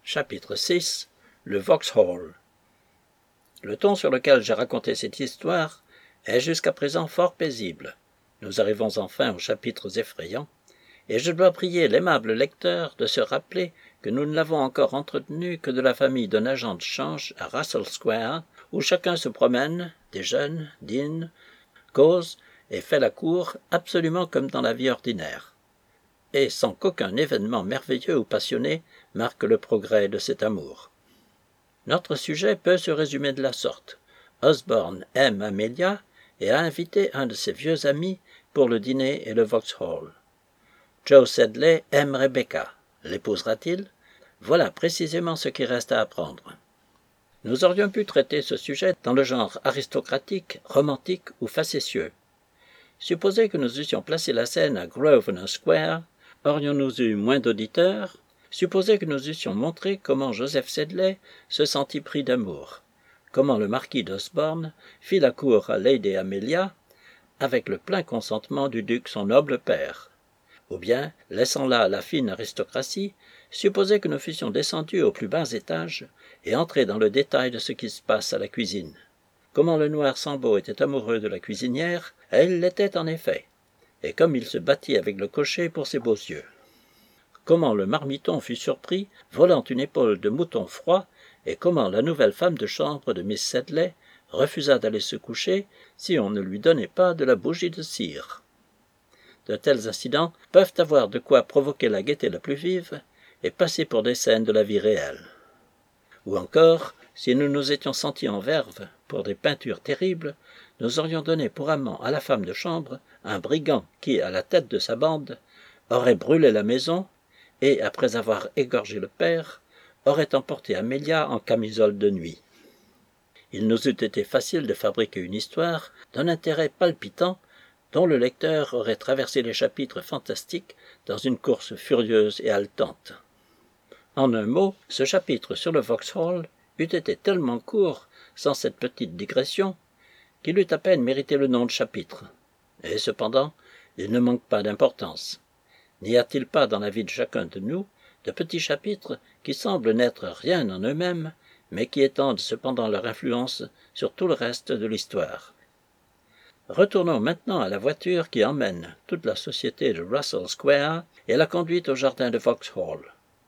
Chapitre 6 Le Vauxhall. Le ton sur lequel j'ai raconté cette histoire est jusqu'à présent fort paisible. Nous arrivons enfin aux chapitres effrayants, et je dois prier l'aimable lecteur de se rappeler que nous ne l'avons encore entretenu que de la famille d'un agent de change à Russell Square, où chacun se promène, déjeune, dîne, cause et fait la cour absolument comme dans la vie ordinaire, et sans qu'aucun événement merveilleux ou passionné marque le progrès de cet amour. Notre sujet peut se résumer de la sorte. Osborne aime Amelia et a invité un de ses vieux amis pour le dîner et le Vauxhall. Joe Sedley aime Rebecca. L'épousera-t-il? Voilà précisément ce qui reste à apprendre. Nous aurions pu traiter ce sujet dans le genre aristocratique, romantique ou facétieux. Supposez que nous eussions placé la scène à Grosvenor Square, aurions-nous eu moins d'auditeurs? Supposez que nous eussions montré comment Joseph Sedley se sentit pris d'amour, comment le marquis d'Osborne fit la cour à Lady Amelia, avec le plein consentement du duc son noble père. Ou bien, laissant là la fine aristocratie, supposez que nous fussions descendus aux plus bas étages et entrés dans le détail de ce qui se passe à la cuisine. Comment le noir Sambo était amoureux de la cuisinière, et il l'était en effet, et comme il se battit avec le cocher pour ses beaux yeux. Comment le marmiton fut surpris, volant une épaule de mouton froid, et comment la nouvelle femme de chambre de Miss Sedley refusa d'aller se coucher si on ne lui donnait pas de la bougie de cire. De tels incidents peuvent avoir de quoi provoquer la gaieté la plus vive et passer pour des scènes de la vie réelle. Ou encore, si nous nous étions sentis en verve pour des peintures terribles, nous aurions donné pour amant à la femme de chambre un brigand qui, à la tête de sa bande, aurait brûlé la maison et, après avoir égorgé le père, aurait emporté Amelia en camisole de nuit. Il nous eût été facile de fabriquer une histoire d'un intérêt palpitant dont le lecteur aurait traversé les chapitres fantastiques dans une course furieuse et haletante. En un mot, ce chapitre sur le Vauxhall eût été tellement court, sans cette petite digression, qu'il eût à peine mérité le nom de chapitre. Et cependant, il ne manque pas d'importance. N'y a-t-il pas dans la vie de chacun de nous de petits chapitres qui semblent n'être rien en eux-mêmes, mais qui étendent cependant leur influence sur tout le reste de l'histoire? Retournons maintenant à la voiture qui emmène toute la société de Russell Square et la conduite au jardin de Vauxhall.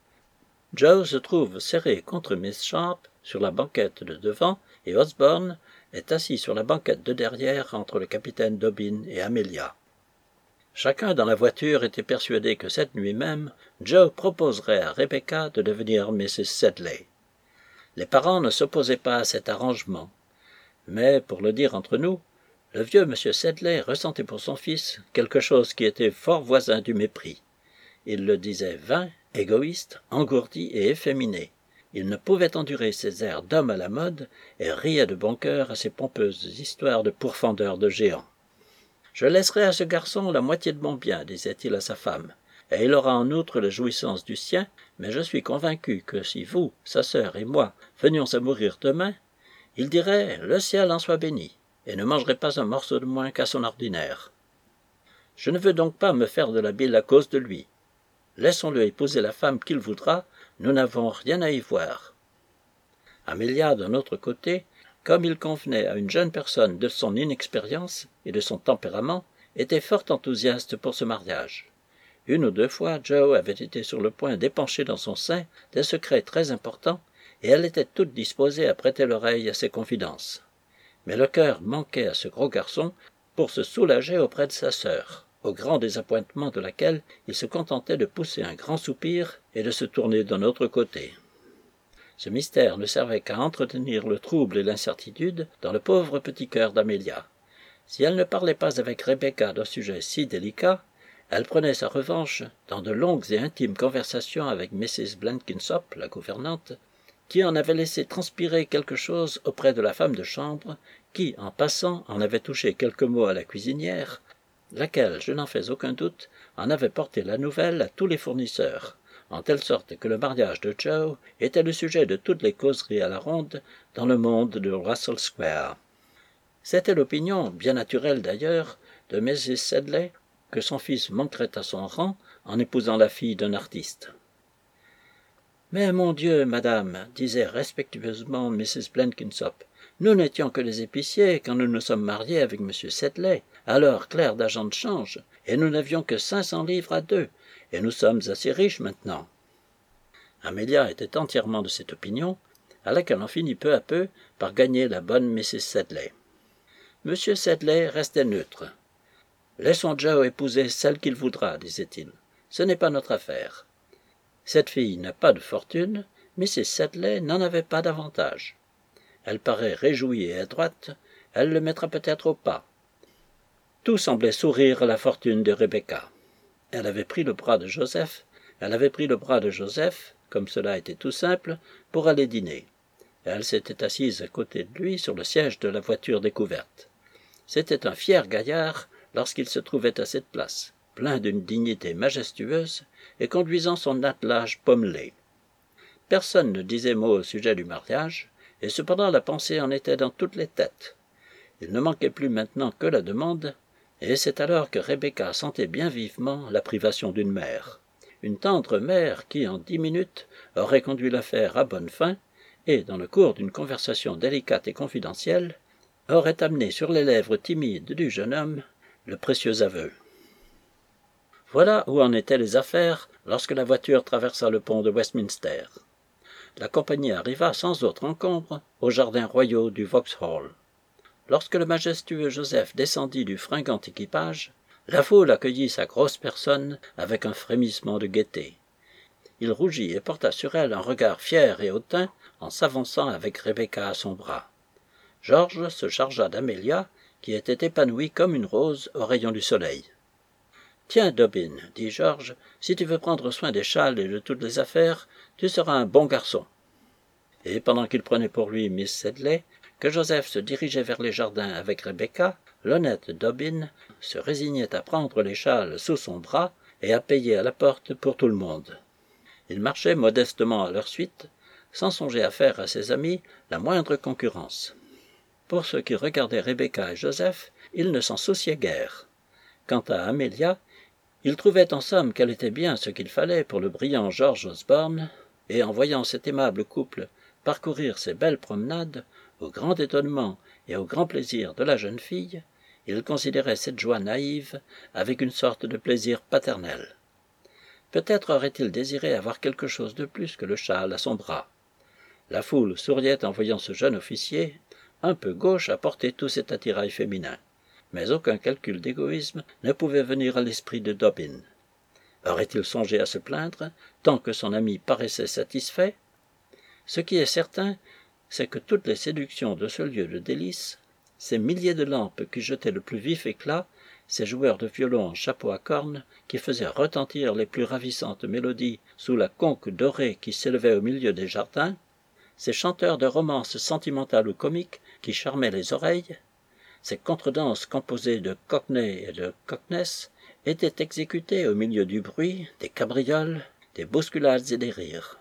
Joe se trouve serré contre Miss Sharp sur la banquette de devant et Osborne est assis sur la banquette de derrière entre le capitaine Dobbin et Amelia. Chacun dans la voiture était persuadé que cette nuit même, Joe proposerait à Rebecca de devenir Mrs. Sedley. Les parents ne s'opposaient pas à cet arrangement, mais, pour le dire entre nous, le vieux M. Sedley ressentait pour son fils quelque chose qui était fort voisin du mépris. Il le disait vain, égoïste, engourdi et efféminé. Il ne pouvait endurer ses airs d'homme à la mode et riait de bon cœur à ses pompeuses histoires de pourfendeurs de géants. « Je laisserai à ce garçon la moitié de mon bien, disait-il à sa femme, et il aura en outre la jouissance du sien, mais je suis convaincu que si vous, sa sœur et moi venions à mourir demain, il dirait « le ciel en soit béni » et ne mangerait pas un morceau de moins qu'à son ordinaire. Je ne veux donc pas me faire de la bile à cause de lui. Laissons-le épouser la femme qu'il voudra, nous n'avons rien à y voir. Amelia, d'un autre côté, comme il convenait à une jeune personne de son inexpérience et de son tempérament, était fort enthousiaste pour ce mariage. Une ou deux fois, Joe avait été sur le point d'épancher dans son sein des secrets très importants, et elle était toute disposée à prêter l'oreille à ses confidences. Mais le cœur manquait à ce gros garçon pour se soulager auprès de sa sœur, au grand désappointement de laquelle il se contentait de pousser un grand soupir et de se tourner d'un autre côté. Ce mystère ne servait qu'à entretenir le trouble et l'incertitude dans le pauvre petit cœur d'Amelia. Si elle ne parlait pas avec Rebecca d'un sujet si délicat, elle prenait sa revanche dans de longues et intimes conversations avec Mrs. Blenkinsop, la gouvernante, qui en avait laissé transpirer quelque chose auprès de la femme de chambre, qui, en passant, en avait touché quelques mots à la cuisinière, laquelle, je n'en fais aucun doute, en avait porté la nouvelle à tous les fournisseurs, en telle sorte que le mariage de Joe était le sujet de toutes les causeries à la ronde dans le monde de Russell Square. C'était l'opinion, bien naturelle d'ailleurs, de Mrs. Sedley, que son fils manquerait à son rang en épousant la fille d'un artiste. Mais mon Dieu, madame, disait respectueusement Mrs. Blenkinsop, nous n'étions que des épiciers quand nous nous sommes mariés avec M. Sedley, alors clerc d'agent de change, et nous n'avions que 500 livres à deux, et nous sommes assez riches maintenant. Amelia était entièrement de cette opinion, à laquelle on finit peu à peu par gagner la bonne Mrs. Sedley. M. Sedley restait neutre. « Laissons Joe épouser celle qu'il voudra, disait-il. Ce n'est pas notre affaire. Cette fille n'a pas de fortune, Mrs. Sedley n'en avait pas davantage. Elle paraît réjouie et adroite, elle le mettra peut-être au pas. » Tout semblait sourire à la fortune de Rebecca. Elle avait pris le bras de Joseph, comme cela était tout simple, pour aller dîner. Elle s'était assise à côté de lui sur le siège de la voiture découverte. C'était un fier gaillard lorsqu'il se trouvait à cette place, plein d'une dignité majestueuse et conduisant son attelage pommelé. Personne ne disait mot au sujet du mariage, et cependant la pensée en était dans toutes les têtes. Il ne manquait plus maintenant que la demande, et c'est alors que Rebecca sentait bien vivement la privation d'une mère. Une tendre mère qui, en 10 minutes, aurait conduit l'affaire à bonne fin, et, dans le cours d'une conversation délicate et confidentielle, aurait amené sur les lèvres timides du jeune homme le précieux aveu. Voilà où en étaient les affaires lorsque la voiture traversa le pont de Westminster. La compagnie arriva sans autre encombre aux jardins royaux du Vauxhall. Lorsque le majestueux Joseph descendit du fringant équipage, la foule accueillit sa grosse personne avec un frémissement de gaieté. Il rougit et porta sur elle un regard fier et hautain en s'avançant avec Rebecca à son bras. George se chargea d'Amelia, qui était épanouie comme une rose au rayon du soleil. « Tiens, Dobbin, dit George, si tu veux prendre soin des châles et de toutes les affaires, tu seras un bon garçon. » Et pendant qu'il prenait pour lui Miss Sedley, que Joseph se dirigeait vers les jardins avec Rebecca, l'honnête Dobbin se résignait à prendre les châles sous son bras et à payer à la porte pour tout le monde. Ils marchaient modestement à leur suite, sans songer à faire à ses amis la moindre concurrence. Pour ce qui regardait Rebecca et Joseph, ils ne s'en souciaient guère. Quant à Amelia, il trouvait en somme qu'elle était bien ce qu'il fallait pour le brillant George Osborne, et en voyant cet aimable couple parcourir ces belles promenades, au grand étonnement et au grand plaisir de la jeune fille, il considérait cette joie naïve avec une sorte de plaisir paternel. Peut-être aurait-il désiré avoir quelque chose de plus que le châle à son bras. La foule souriait en voyant ce jeune officier, un peu gauche à porter tout cet attirail féminin. Mais aucun calcul d'égoïsme ne pouvait venir à l'esprit de Dobbin. Aurait-il songé à se plaindre, tant que son ami paraissait satisfait? Ce qui est certain, c'est que toutes les séductions de ce lieu de délices, ces milliers de lampes qui jetaient le plus vif éclat, ces joueurs de violon en chapeau à cornes qui faisaient retentir les plus ravissantes mélodies sous la conque dorée qui s'élevait au milieu des jardins, ces chanteurs de romances sentimentales ou comiques qui charmaient les oreilles, ces contredanses composées de cockney et de cockness étaient exécutées au milieu du bruit, des cabrioles, des bousculades et des rires.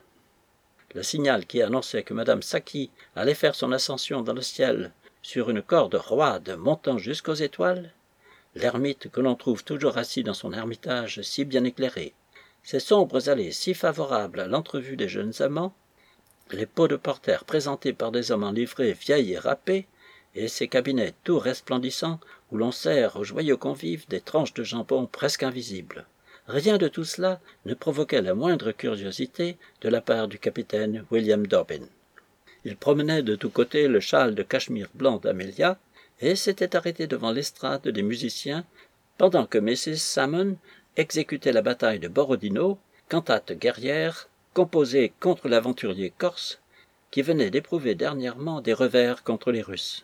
Le signal qui annonçait que Madame Saki allait faire son ascension dans le ciel sur une corde roide montant jusqu'aux étoiles, l'ermite que l'on trouve toujours assis dans son ermitage si bien éclairé, ces sombres allées si favorables à l'entrevue des jeunes amants, les pots de porter présentés par des hommes en livrée vieille et râpée, et ces cabinets tout resplendissants où l'on sert aux joyeux convives des tranches de jambon presque invisibles. Rien de tout cela ne provoquait la moindre curiosité de la part du capitaine William Dobbin. Il promenait de tous côtés le châle de cachemire blanc d'Amelia et s'était arrêté devant l'estrade des musiciens pendant que Mrs. Salmon exécutait la bataille de Borodino, cantate guerrière composée contre l'aventurier corse qui venait d'éprouver dernièrement des revers contre les Russes.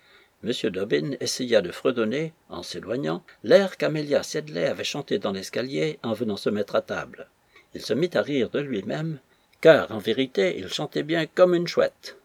M. Dobbin essaya de fredonner, en s'éloignant, l'air qu'Amelia Sedley avait chanté dans l'escalier en venant se mettre à table. Il se mit à rire de lui-même, car, en vérité, il chantait bien comme une chouette.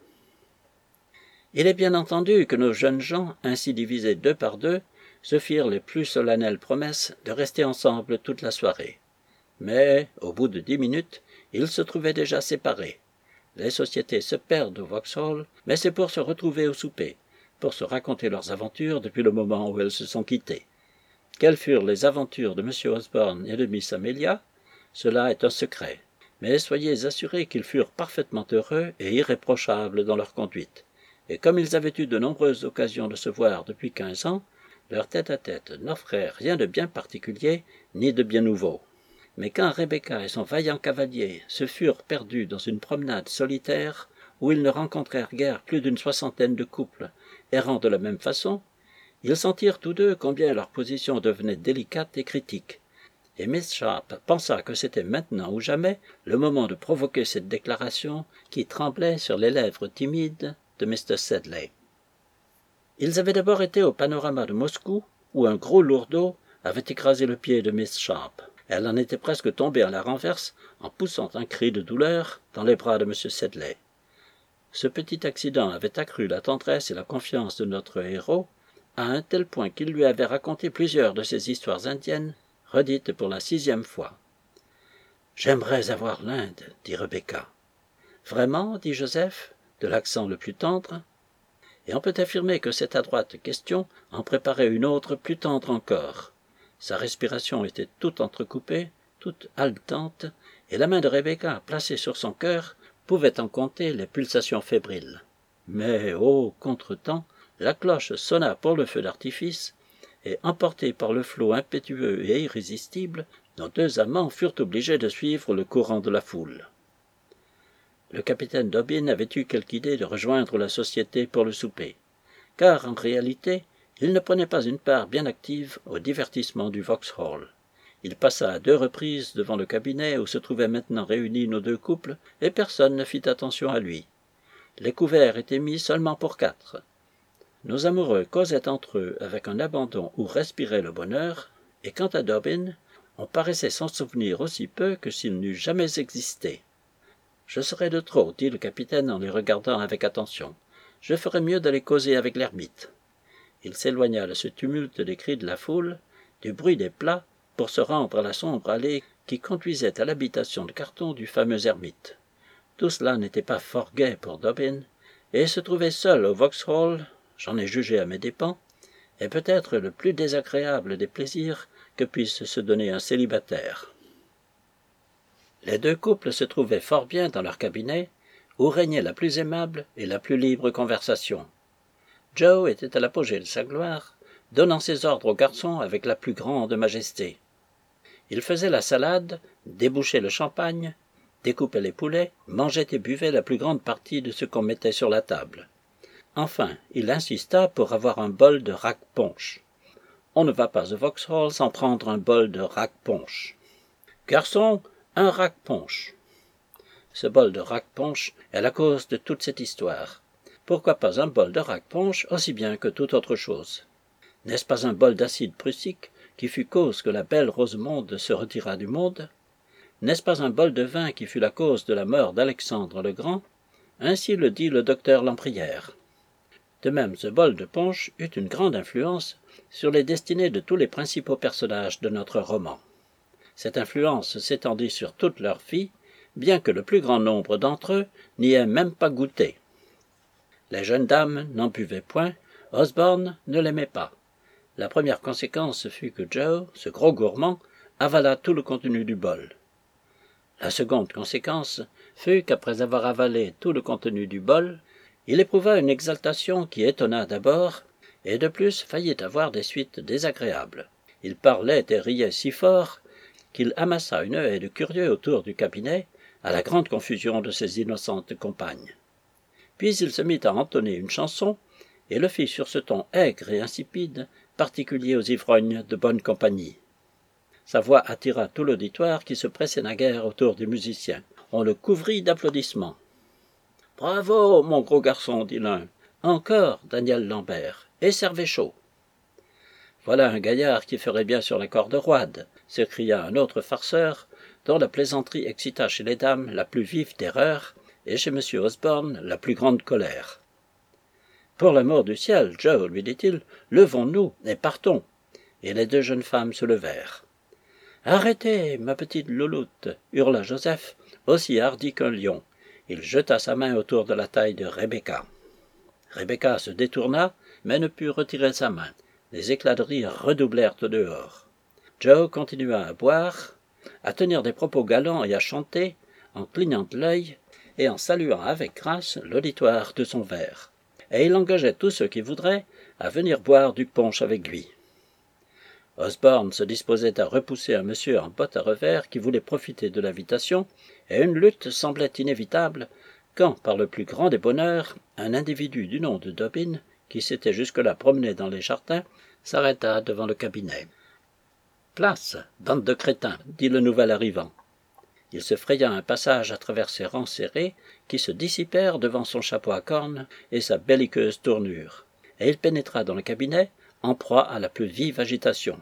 Il est bien entendu que nos jeunes gens, ainsi divisés 2 par 2, se firent les plus solennelles promesses de rester ensemble toute la soirée. Mais, au bout de 10 minutes, ils se trouvaient déjà séparés. Les sociétés se perdent au Vauxhall, mais c'est pour se retrouver au souper, pour se raconter leurs aventures depuis le moment où elles se sont quittées. Quelles furent les aventures de M. Osborne et de Miss Amelia? Cela est un secret. mais soyez assurés qu'ils furent parfaitement heureux et irréprochables dans leur conduite, et comme ils avaient eu de nombreuses occasions de se voir depuis 15 ans, leur tête-à-tête n'offrait rien de bien particulier ni de bien nouveau. Mais quand Rebecca et son vaillant cavalier se furent perdus dans une promenade solitaire, où ils ne rencontrèrent guère plus d'une 60aine de couples errant de la même façon, ils sentirent tous deux combien leur position devenait délicate et critique, et Miss Sharp pensa que c'était maintenant ou jamais le moment de provoquer cette déclaration qui tremblait sur les lèvres timides de Mr. Sedley. Ils avaient d'abord été au panorama de Moscou, où un gros lourdeau avait écrasé le pied de Miss Sharp. Elle en était presque tombée à la renverse en poussant un cri de douleur dans les bras de M. Sedley. Ce petit accident avait accru la tendresse et la confiance de notre héros à un tel point qu'il lui avait raconté plusieurs de ses histoires indiennes, redites pour la 6e fois. « J'aimerais avoir l'Inde, dit Rebecca. « Vraiment, dit Joseph, de l'accent le plus tendre. Et on peut affirmer que cette adroite question en préparait une autre plus tendre encore. Sa respiration était toute entrecoupée, toute haletante, et la main de Rebecca, placée sur son cœur, pouvait en compter les pulsations fébriles. Mais, ô contretemps, la cloche sonna pour le feu d'artifice, et emportés par le flot impétueux et irrésistible, nos deux amants furent obligés de suivre le courant de la foule. Le capitaine Dobbin avait eu quelque idée de rejoindre la société pour le souper, car en réalité, il ne prenait pas une part bien active au divertissement du Vauxhall. Il passa à 2 reprises devant le cabinet où se trouvaient maintenant réunis nos 2 couples, et personne ne fit attention à lui. Les couverts étaient mis seulement pour 4. Nos amoureux causaient entre eux avec un abandon où respirait le bonheur, et quant à Dobbin, on paraissait s'en souvenir aussi peu que s'il n'eût jamais existé. « Je serais de trop, dit le capitaine en les regardant avec attention. Je ferais mieux d'aller causer avec l'ermite. Il s'éloigna de ce tumulte des cris de la foule, du bruit des plats, pour se rendre à la sombre allée qui conduisait à l'habitation de carton du fameux ermite. Tout cela n'était pas fort gai pour Dobbin, et se trouver seul au Vauxhall, j'en ai jugé à mes dépens, est peut-être le plus désagréable des plaisirs que puisse se donner un célibataire. Les 2 couples se trouvaient fort bien dans leur cabinet, où régnait la plus aimable et la plus libre conversation. Joe était à l'apogée de sa gloire, donnant ses ordres aux garçons avec la plus grande majesté. Il faisait la salade, débouchait le champagne, découpait les poulets, mangeait et buvait la plus grande partie de ce qu'on mettait sur la table. Enfin, il insista pour avoir un bol de rack-punch. On ne va pas au Vauxhall sans prendre un bol de rack-punch. « Garçon, un rack-punch !» Ce bol de rack-punch est la cause de toute cette histoire. Pourquoi pas un bol de rack-punch aussi bien que toute autre chose? N'est-ce pas un bol d'acide prussique qui fut cause que la belle Rosemonde se retira du monde? N'est-ce pas un bol de vin qui fut la cause de la mort d'Alexandre le Grand? Ainsi le dit le docteur Lamprière. De même, ce bol de punch eut une grande influence sur les destinées de tous les principaux personnages de notre roman. Cette influence s'étendit sur toute leur vie, bien que le plus grand nombre d'entre eux n'y ait même pas goûté. Les jeunes dames n'en buvaient point, Osborne ne l'aimait pas. La première conséquence fut que Joe, ce gros gourmand, avala tout le contenu du bol. La seconde conséquence fut qu'après avoir avalé tout le contenu du bol, il éprouva une exaltation qui étonna d'abord, et de plus faillit avoir des suites désagréables. Il parlait et riait si fort qu'il amassa une haie de curieux autour du cabinet, à la grande confusion de ses innocentes compagnes. Puis il se mit à entonner une chanson, et le fit sur ce ton aigre et insipide, particulier aux ivrognes de bonne compagnie. Sa voix attira tout l'auditoire qui se pressait naguère autour du musicien. On le couvrit d'applaudissements. « Bravo, mon gros garçon, dit l'un. Encore, Daniel Lambert, et servez chaud. »« Voilà un gaillard qui ferait bien sur la corde roide, » s'écria un autre farceur, dont la plaisanterie excita chez les dames la plus vive terreur, et chez M. Osborne la plus grande colère. « Pour l'amour du ciel, Joe, lui dit-il, levons-nous et partons. » Et les 2 jeunes femmes se levèrent. « Arrêtez, ma petite louloute » hurla Joseph, aussi hardi qu'un lion. Il jeta sa main autour de la taille de Rebecca. Rebecca se détourna, mais ne put retirer sa main. Les éclats de rire redoublèrent au dehors. Joe continua à boire, à tenir des propos galants et à chanter, en clignant de l'œil et en saluant avec grâce l'auditoire de son verre. Et il engageait tous ceux qui voudraient à venir boire du punch avec lui. Osborne se disposait à repousser un monsieur en bottes à revers qui voulait profiter de l'invitation, et une lutte semblait inévitable quand, par le plus grand des bonheurs, un individu du nom de Dobbin, qui s'était jusque-là promené dans les jardins, s'arrêta devant le cabinet. « Place, bande de crétins » dit le nouvel arrivant. Il se fraya un passage à travers ses rangs serrés qui se dissipèrent devant son chapeau à cornes et sa belliqueuse tournure, et il pénétra dans le cabinet en proie à la plus vive agitation.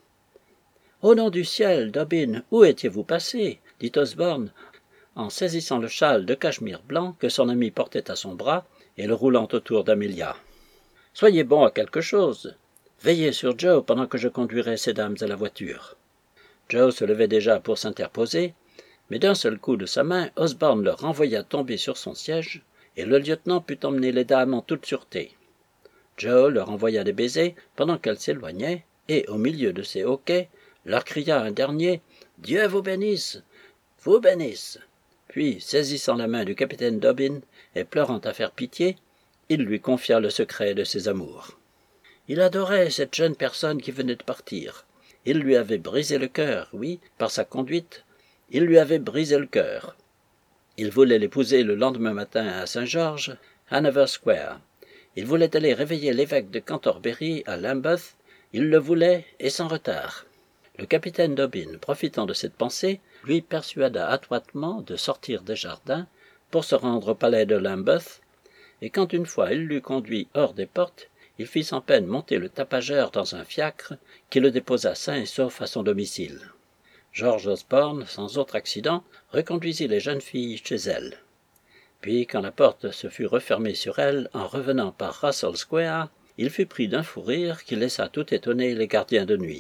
« Au nom du ciel, Dobbin, où étiez-vous passé » dit Osborne, en saisissant le châle de cachemire blanc que son ami portait à son bras et le roulant autour d'Amelia. « Soyez bon à quelque chose. Veillez sur Joe pendant que je conduirai ces dames à la voiture. » Joe se levait déjà pour s'interposer, mais d'un seul coup de sa main, Osborne le renvoya tomber sur son siège, et le lieutenant put emmener les dames en toute sûreté. Joe leur envoya des baisers pendant qu'elles s'éloignaient, et, au milieu de ses hoquets, leur cria un dernier « Dieu vous bénisse ! Vous bénisse !» Puis, saisissant la main du capitaine Dobbin et pleurant à faire pitié, il lui confia le secret de ses amours. Il adorait cette jeune personne qui venait de partir. Il lui avait brisé le cœur, oui, par sa conduite, il lui avait brisé le cœur. Il voulait l'épouser le lendemain matin à Saint-Georges, Hanover Square. Il voulait aller réveiller l'évêque de Canterbury à Lambeth. Il le voulait, et sans retard. Le capitaine Dobbin, profitant de cette pensée, lui persuada adroitement de sortir des jardins pour se rendre au palais de Lambeth, et quand une fois il l'eut conduit hors des portes, il fit sans peine monter le tapageur dans un fiacre qui le déposa sain et sauf à son domicile. George Osborne, sans autre accident, reconduisit les jeunes filles chez elles. Puis, quand la porte se fut refermée sur elles en revenant par Russell Square, il fut pris d'un fou rire qui laissa tout étonnés les gardiens de nuit.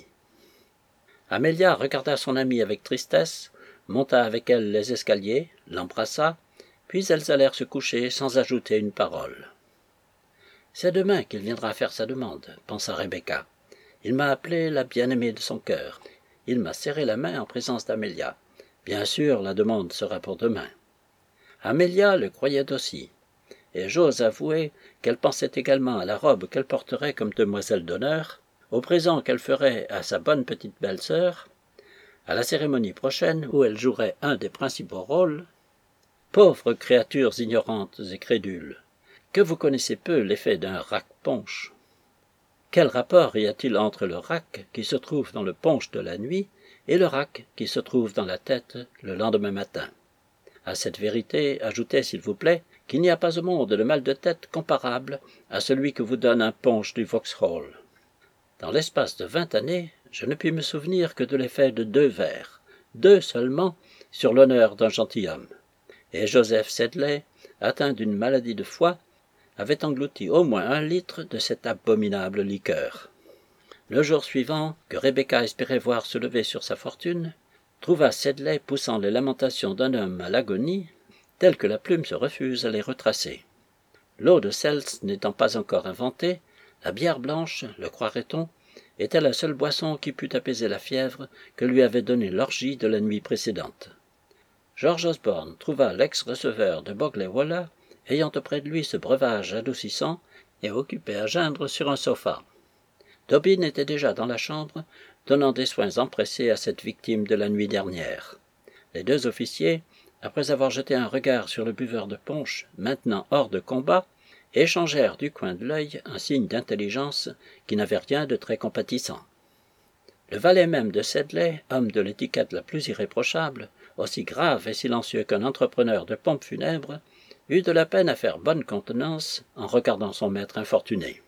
Amelia regarda son amie avec tristesse, monta avec elle les escaliers, l'embrassa, puis elles allèrent se coucher sans ajouter une parole. « C'est demain qu'il viendra faire sa demande, » pensa Rebecca. « Il m'a appelé la bien-aimée de son cœur. Il m'a serré la main en présence d'Amelia. Bien sûr, la demande sera pour demain. » Amelia le croyait aussi, et j'ose avouer qu'elle pensait également à la robe qu'elle porterait comme demoiselle d'honneur, au présent qu'elle ferait à sa bonne petite belle-sœur, à la cérémonie prochaine où elle jouerait un des principaux rôles. Pauvres créatures ignorantes et crédules, que vous connaissez peu l'effet d'un rack-punch. Quel rapport y a-t-il entre le rack qui se trouve dans le punch de la nuit et le rack qui se trouve dans la tête le lendemain matin? À cette vérité, ajoutez, s'il vous plaît, qu'il n'y a pas au monde de mal de tête comparable à celui que vous donne un punch du Vauxhall. Dans l'espace de 20 années, je ne puis me souvenir que de l'effet de 2 verres, 2 seulement, sur l'honneur d'un gentilhomme. Et Joseph Sedley, atteint d'une maladie de foie, avait englouti au moins 1 litre de cette abominable liqueur. Le jour suivant, que Rebecca espérait voir se lever sur sa fortune, trouva Sedley poussant les lamentations d'un homme à l'agonie, tel que la plume se refuse à les retracer. L'eau de Seltz n'étant pas encore inventée, la bière blanche, le croirait-on, était la seule boisson qui pût apaiser la fièvre que lui avait donnée l'orgie de la nuit précédente. George Osborne trouva l'ex-receveur de Bogley Wollah, ayant auprès de lui ce breuvage adoucissant, et occupé à geindre sur un sofa. Dobbin était déjà dans la chambre, donnant des soins empressés à cette victime de la nuit dernière. Les 2 officiers, après avoir jeté un regard sur le buveur de punch, maintenant hors de combat, échangèrent du coin de l'œil un signe d'intelligence qui n'avait rien de très compatissant. Le valet même de Sedley, homme de l'étiquette la plus irréprochable, aussi grave et silencieux qu'un entrepreneur de pompes funèbres, eut de la peine à faire bonne contenance en regardant son maître infortuné.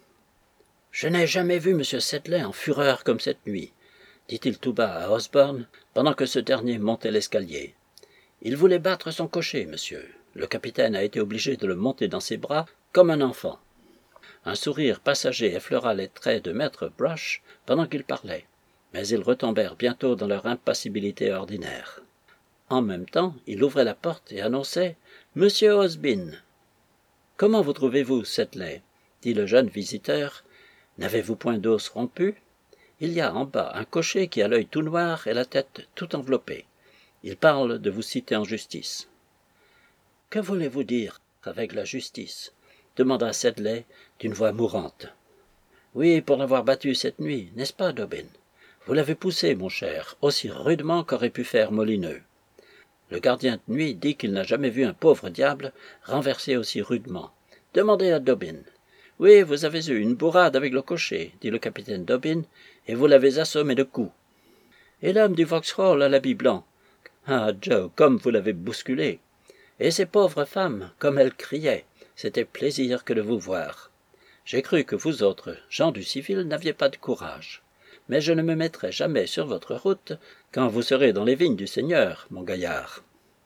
« Je n'ai jamais vu M. Sedley en fureur comme cette nuit, » dit-il tout bas à Osborne pendant que ce dernier montait l'escalier. « Il voulait battre son cocher, monsieur. Le capitaine a été obligé de le monter dans ses bras comme un enfant. » Un sourire passager effleura les traits de maître Brush pendant qu'il parlait, mais ils retombèrent bientôt dans leur impassibilité ordinaire. En même temps, il ouvrait la porte et annonçait « Monsieur Osbin !»« Comment vous trouvez-vous, Sedley ?» dit le jeune visiteur. « N'avez-vous point d'os rompu ? Il y a en bas un cocher qui a l'œil tout noir et la tête tout enveloppée. Il parle de vous citer en justice. »« Que voulez-vous dire avec la justice » demanda Sedley d'une voix mourante. « Oui, pour l'avoir battu cette nuit, n'est-ce pas, Dobbin? Vous l'avez poussé, mon cher, aussi rudement qu'aurait pu faire Molineux. Le gardien de nuit dit qu'il n'a jamais vu un pauvre diable renversé aussi rudement. Demandez à Dobbin. Oui, vous avez eu une bourrade avec le cocher, dit le capitaine Dobbin, et vous l'avez assommé de coups. Et l'homme du Vauxhall à l'habit blanc. Ah, Joe, comme vous l'avez bousculé. Et ces pauvres femmes, comme elles criaient. C'était plaisir que de vous voir. J'ai cru que vous autres, gens du civil, n'aviez pas de courage. Mais je ne me mettrai jamais sur votre route quand vous serez dans les vignes du Seigneur, mon gaillard.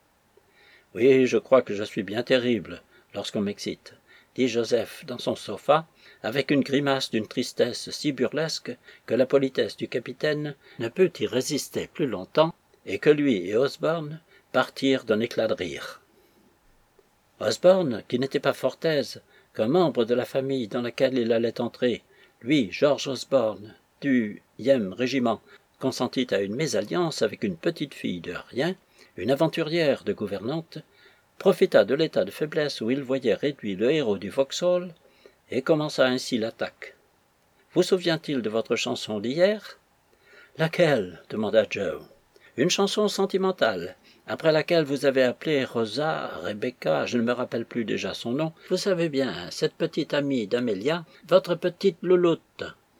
Oui, je crois que je suis bien terrible lorsqu'on m'excite, dit Joseph dans son sofa, avec une grimace d'une tristesse si burlesque que la politesse du capitaine ne put y résister plus longtemps, et que lui et Osborne partirent d'un éclat de rire. Osborne, qui n'était pas fort aise qu'un membre de la famille dans laquelle il allait entrer, lui, George Osborne, du régiment, consentit à une mésalliance avec une petite fille de rien, une aventurière de gouvernante, profita de l'état de faiblesse où il voyait réduit le héros du Vauxhall, et commença ainsi l'attaque. « Vous souvient-il de votre chanson d'hier »« Laquelle » demanda Joe. « Une chanson sentimentale, après laquelle vous avez appelé Rosa, Rebecca, je ne me rappelle plus déjà son nom. Vous savez bien, cette petite amie d'Amelia, votre petite louloute. »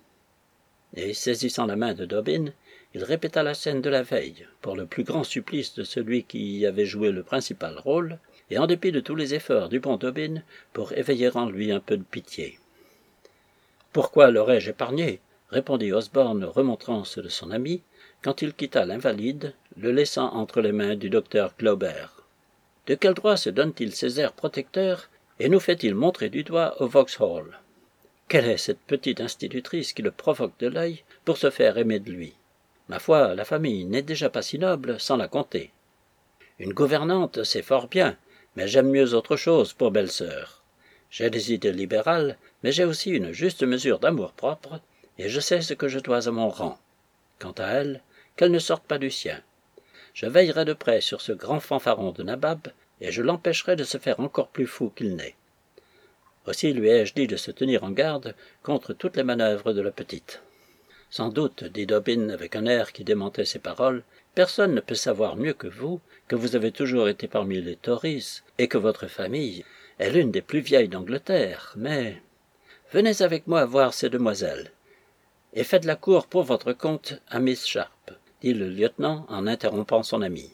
Et saisissant la main de Dobbin, il répéta la scène de la veille, pour le plus grand supplice de celui qui y avait joué le principal rôle, et en dépit de tous les efforts du bon Dobbin pour éveiller en lui un peu de pitié. « Pourquoi l'aurais-je épargné » répondit Osborne aux remontrances de son ami, quand il quitta l'invalide, le laissant entre les mains du docteur Glauber. De quel droit se donne-t-il ses airs protecteurs et nous fait-il montrer du doigt au Vauxhall? Quelle est cette petite institutrice qui le provoque de l'œil pour se faire aimer de lui? Ma foi, la famille n'est déjà pas si noble sans la compter. Une gouvernante, c'est fort bien, mais j'aime mieux autre chose pour belle-sœur. J'ai des idées libérales, mais j'ai aussi une juste mesure d'amour-propre, et je sais ce que je dois à mon rang. Quant à elle, qu'elle ne sorte pas du sien. Je veillerai de près sur ce grand fanfaron de Nabab, et je l'empêcherai de se faire encore plus fou qu'il n'est. Aussi lui ai-je dit de se tenir en garde contre toutes les manœuvres de la petite. Sans doute, dit Dobbin avec un air qui démentait ses paroles, personne ne peut savoir mieux que vous avez toujours été parmi les Tories, et que votre famille est l'une des plus vieilles d'Angleterre, mais... Venez avec moi voir ces demoiselles, et faites la cour pour votre compte à Miss Sharp, dit le lieutenant en interrompant son ami.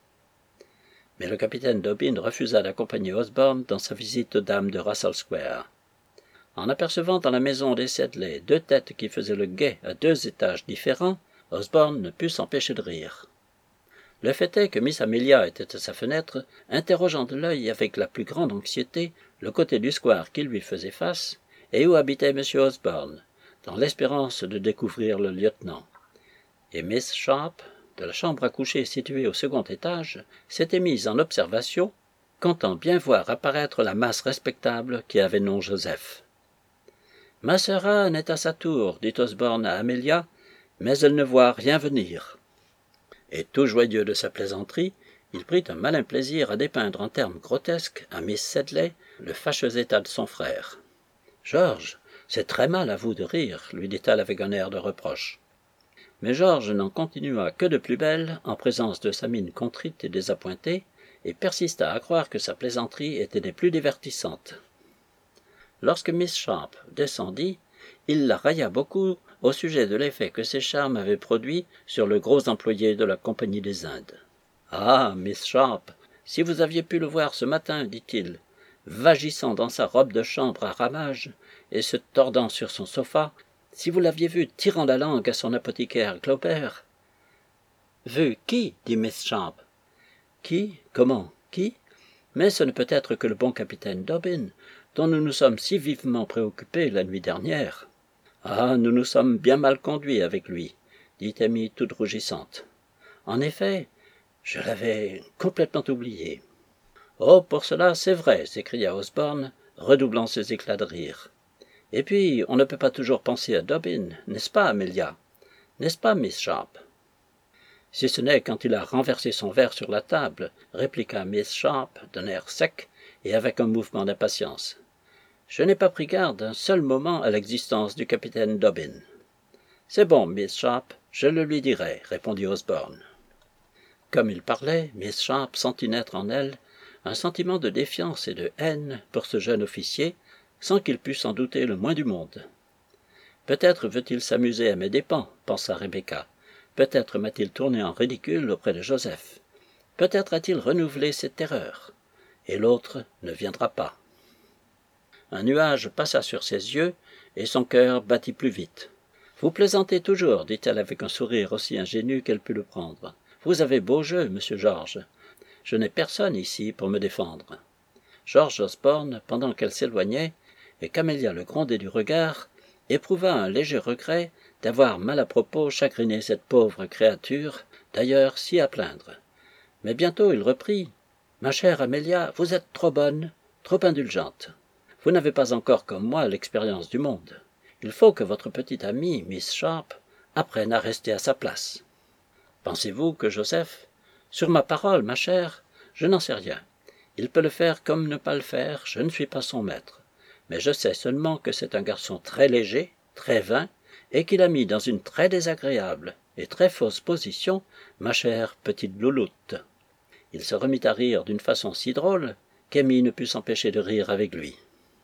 Mais le capitaine Dobbin refusa d'accompagner Osborne dans sa visite aux dames de Russell Square. En apercevant dans la maison des Sedley deux têtes qui faisaient le guet à deux étages différents, Osborne ne put s'empêcher de rire. Le fait est que Miss Amelia était à sa fenêtre, interrogeant de l'œil avec la plus grande anxiété le côté du square qui lui faisait face, et où habitait M. Osborne, dans l'espérance de découvrir le lieutenant. Et Miss Sharp, de la chambre à coucher située au second étage, s'était mise en observation, comptant bien voir apparaître la masse respectable qui avait nom Joseph. « Ma sœur Anne est à sa tour, dit Osborne à Amelia, mais elle ne voit rien venir. » Et tout joyeux de sa plaisanterie, il prit un malin plaisir à dépeindre en termes grotesques à Miss Sedley le fâcheux état de son frère. « George, c'est très mal à vous de rire, lui dit-elle avec un air de reproche. » Mais George n'en continua que de plus belle en présence de sa mine contrite et désappointée, et persista à croire que sa plaisanterie était des plus divertissantes. Lorsque Miss Sharp descendit, il la railla beaucoup au sujet de l'effet que ses charmes avaient produit sur le gros employé de la Compagnie des Indes. « Ah, Miss Sharp, si vous aviez pu le voir ce matin, dit-il, vagissant dans sa robe de chambre à ramages et se tordant sur son sofa, si vous l'aviez vu tirant la langue à son apothicaire Glauber. »« Vu qui » dit Miss Sharp. « Qui ? Comment ? Qui ? Mais ce ne peut être que le bon capitaine Dobbin, dont nous nous sommes si vivement préoccupés la nuit dernière. »« Ah, nous nous sommes bien mal conduits avec lui, » dit Amy toute rougissante. « En effet, je l'avais complètement oublié. »« Oh, pour cela, c'est vrai, » s'écria Osborne, redoublant ses éclats de rire. « Et puis, on ne peut pas toujours penser à Dobbin, n'est-ce pas, Amelia? N'est-ce pas, Miss Sharp? » Si ce n'est quand il a renversé son verre sur la table, répliqua Miss Sharp d'un air sec et avec un mouvement d'impatience. Je n'ai pas pris garde un seul moment à l'existence du capitaine Dobbin. C'est bon, Miss Sharp, je le lui dirai, répondit Osborne. Comme il parlait, Miss Sharp sentit naître en elle un sentiment de défiance et de haine pour ce jeune officier, sans qu'il pût s'en douter le moins du monde. Peut-être veut-il s'amuser à mes dépens, pensa Rebecca. Peut-être m'a-t-il tourné en ridicule auprès de Joseph. Peut-être a-t-il renouvelé ses terreurs. Et l'autre ne viendra pas. Un nuage passa sur ses yeux, et son cœur battit plus vite. « Vous plaisantez toujours, dit-elle avec un sourire aussi ingénu qu'elle put le prendre. « Vous avez beau jeu, monsieur George. Je n'ai personne ici pour me défendre. » George Osborne, pendant qu'elle s'éloignait, et qu'Amelia le grondait du regard, éprouva un léger regret d'avoir mal à propos chagriné cette pauvre créature, d'ailleurs si à plaindre. Mais bientôt il reprit. « Ma chère Amelia, vous êtes trop bonne, trop indulgente. Vous n'avez pas encore comme moi l'expérience du monde. Il faut que votre petite amie, Miss Sharp, apprenne à rester à sa place. Pensez-vous que Joseph... Sur ma parole, ma chère, je n'en sais rien. Il peut le faire comme ne pas le faire, je ne suis pas son maître. Mais je sais seulement que c'est un garçon très léger, très vain, et qu'il a mis dans une très désagréable et très fausse position ma chère petite louloute. » Il se remit à rire d'une façon si drôle qu'Amy ne put s'empêcher de rire avec lui.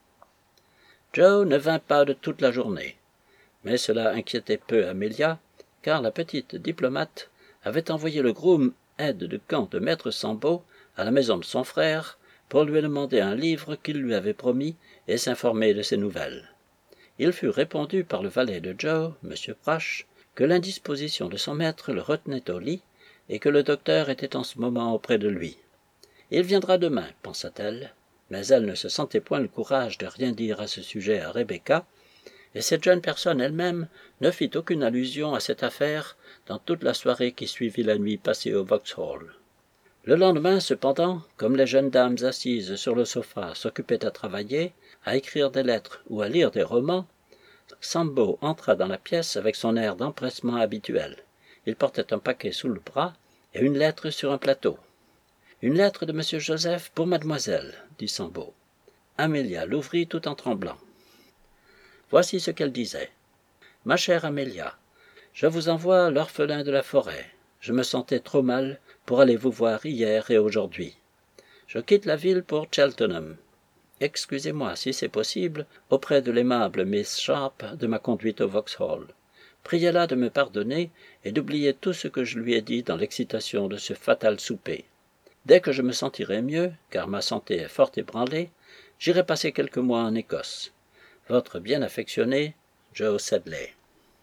Joe ne vint pas de toute la journée, mais cela inquiétait peu Amelia, car la petite diplomate avait envoyé le groom aide de camp de maître Sambo à la maison de son frère pour lui demander un livre qu'il lui avait promis et s'informer de ses nouvelles. Il fut répondu par le valet de Joe, M. Prash, que l'indisposition de son maître le retenait au lit et que le docteur était en ce moment auprès de lui. « Il viendra demain, pensa-t-elle, mais elle ne se sentait point le courage de rien dire à ce sujet à Rebecca, et cette jeune personne elle-même ne fit aucune allusion à cette affaire dans toute la soirée qui suivit la nuit passée au Vauxhall. Le lendemain, cependant, comme les jeunes dames assises sur le sofa s'occupaient à travailler, à écrire des lettres ou à lire des romans, Sambo entra dans la pièce avec son air d'empressement habituel. Il portait un paquet sous le bras et une lettre sur un plateau. « Une lettre de M. Joseph pour mademoiselle, » dit Sambo. Amelia l'ouvrit tout en tremblant. Voici ce qu'elle disait. « Ma chère Amelia, je vous envoie l'orphelin de la forêt. Je me sentais trop mal pour aller vous voir hier et aujourd'hui. Je quitte la ville pour Cheltenham. Excusez-moi, si c'est possible, auprès de l'aimable Miss Sharp de ma conduite au Vauxhall. Priez-la de me pardonner et d'oublier tout ce que je lui ai dit dans l'excitation de ce fatal souper. Dès que je me sentirai mieux, car ma santé est fort ébranlée, j'irai passer quelques mois en Écosse. Votre bien affectionné, Joe Sedley. »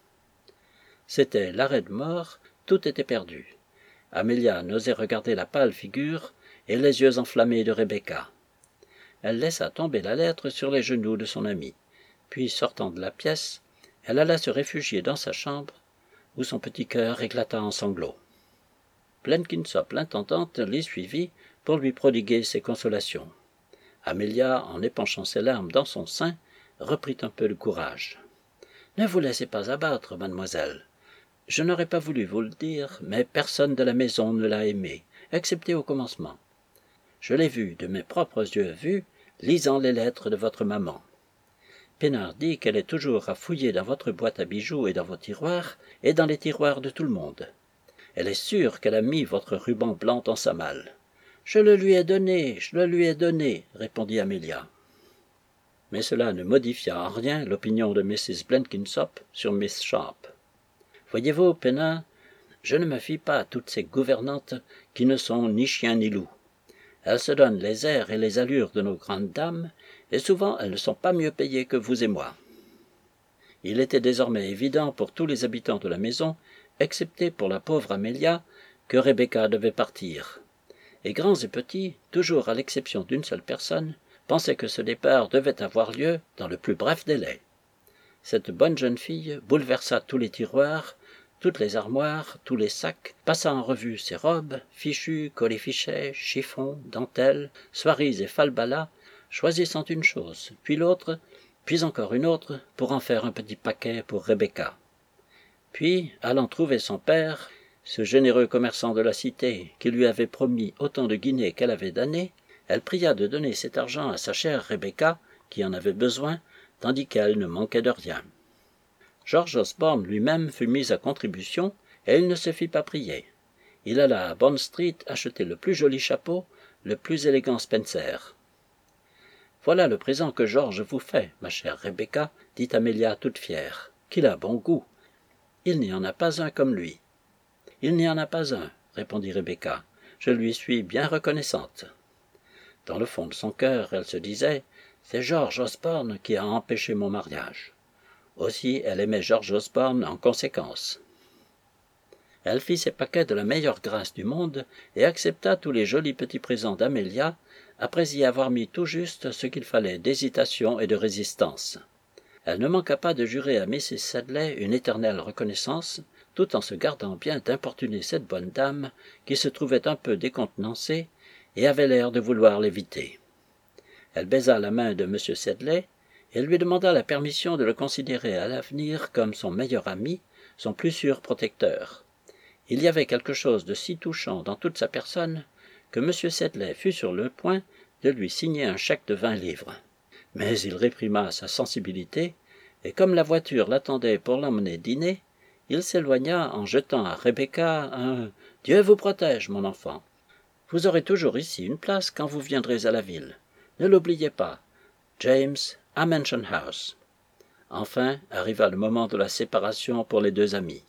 C'était l'arrêt de mort, tout était perdu. Amelia n'osait regarder la pâle figure et les yeux enflammés de Rebecca. Elle laissa tomber la lettre sur les genoux de son amie, puis sortant de la pièce, elle alla se réfugier dans sa chambre, où son petit cœur éclata en sanglots. Blenkinsop, l'intendante, l'y suivit pour lui prodiguer ses consolations. Amelia, en épanchant ses larmes dans son sein, reprit un peu de courage. « Ne vous laissez pas abattre, mademoiselle. Je n'aurais pas voulu vous le dire, mais personne de la maison ne l'a aimé, excepté au commencement. Je l'ai vu, de mes propres yeux vus, lisant les lettres de votre maman. Pénard dit qu'elle est toujours à fouiller dans votre boîte à bijoux et dans vos tiroirs, et dans les tiroirs de tout le monde. Elle est sûre qu'elle a mis votre ruban blanc dans sa malle. « Je le lui ai donné, » répondit Amelia. Mais cela ne modifia en rien l'opinion de Mrs. Blenkinsop sur Miss Sharp. « Voyez-vous, Pénard, je ne me fie pas à toutes ces gouvernantes qui ne sont ni chiens ni loups. Elles se donnent les airs et les allures de nos grandes dames, et souvent elles ne sont pas mieux payées que vous et moi. » Il était désormais évident pour tous les habitants de la maison, excepté pour la pauvre Amelia, que Rebecca devait partir. Et grands et petits, toujours à l'exception d'une seule personne, pensaient que ce départ devait avoir lieu dans le plus bref délai. Cette bonne jeune fille bouleversa tous les tiroirs, toutes les armoires, tous les sacs, passa en revue ses robes, fichus, colifichets, chiffons, dentelles, soieries et falbalas, choisissant une chose, puis l'autre, puis encore une autre, pour en faire un petit paquet pour Rebecca. Puis, allant trouver son père, ce généreux commerçant de la cité, qui lui avait promis autant de guinées qu'elle avait d'années, elle pria de donner cet argent à sa chère Rebecca, qui en avait besoin, tandis qu'elle ne manquait de rien. George Osborne lui-même fut mis à contribution, et il ne se fit pas prier. Il alla à Bond Street acheter le plus joli chapeau, le plus élégant Spencer. « Voilà le présent que George vous fait, ma chère Rebecca, dit Amelia toute fière. Qu'il a bon goût. Il n'y en a pas un comme lui. »« Il n'y en a pas un, répondit Rebecca. Je lui suis bien reconnaissante. » Dans le fond de son cœur, elle se disait « C'est George Osborne qui a empêché mon mariage. » Aussi, elle aimait George Osborne en conséquence. Elle fit ses paquets de la meilleure grâce du monde et accepta tous les jolis petits présents d'Amelia, après y avoir mis tout juste ce qu'il fallait d'hésitation et de résistance. Elle ne manqua pas de jurer à Mrs. Sedley une éternelle reconnaissance, tout en se gardant bien d'importuner cette bonne dame, qui se trouvait un peu décontenancée et avait l'air de vouloir l'éviter. Elle baisa la main de M. Sedley et lui demanda la permission de le considérer à l'avenir comme son meilleur ami, son plus sûr protecteur. Il y avait quelque chose de si touchant dans toute sa personne que M. Sedley fut sur le point de lui signer un chèque de 20 livres. Mais il réprima sa sensibilité, et comme la voiture l'attendait pour l'emmener dîner, il s'éloigna en jetant à Rebecca un « Dieu vous protège, mon enfant. Vous aurez toujours ici une place quand vous viendrez à la ville. Ne l'oubliez pas. James, à Mansion House. » Enfin arriva le moment de la séparation pour les deux amis.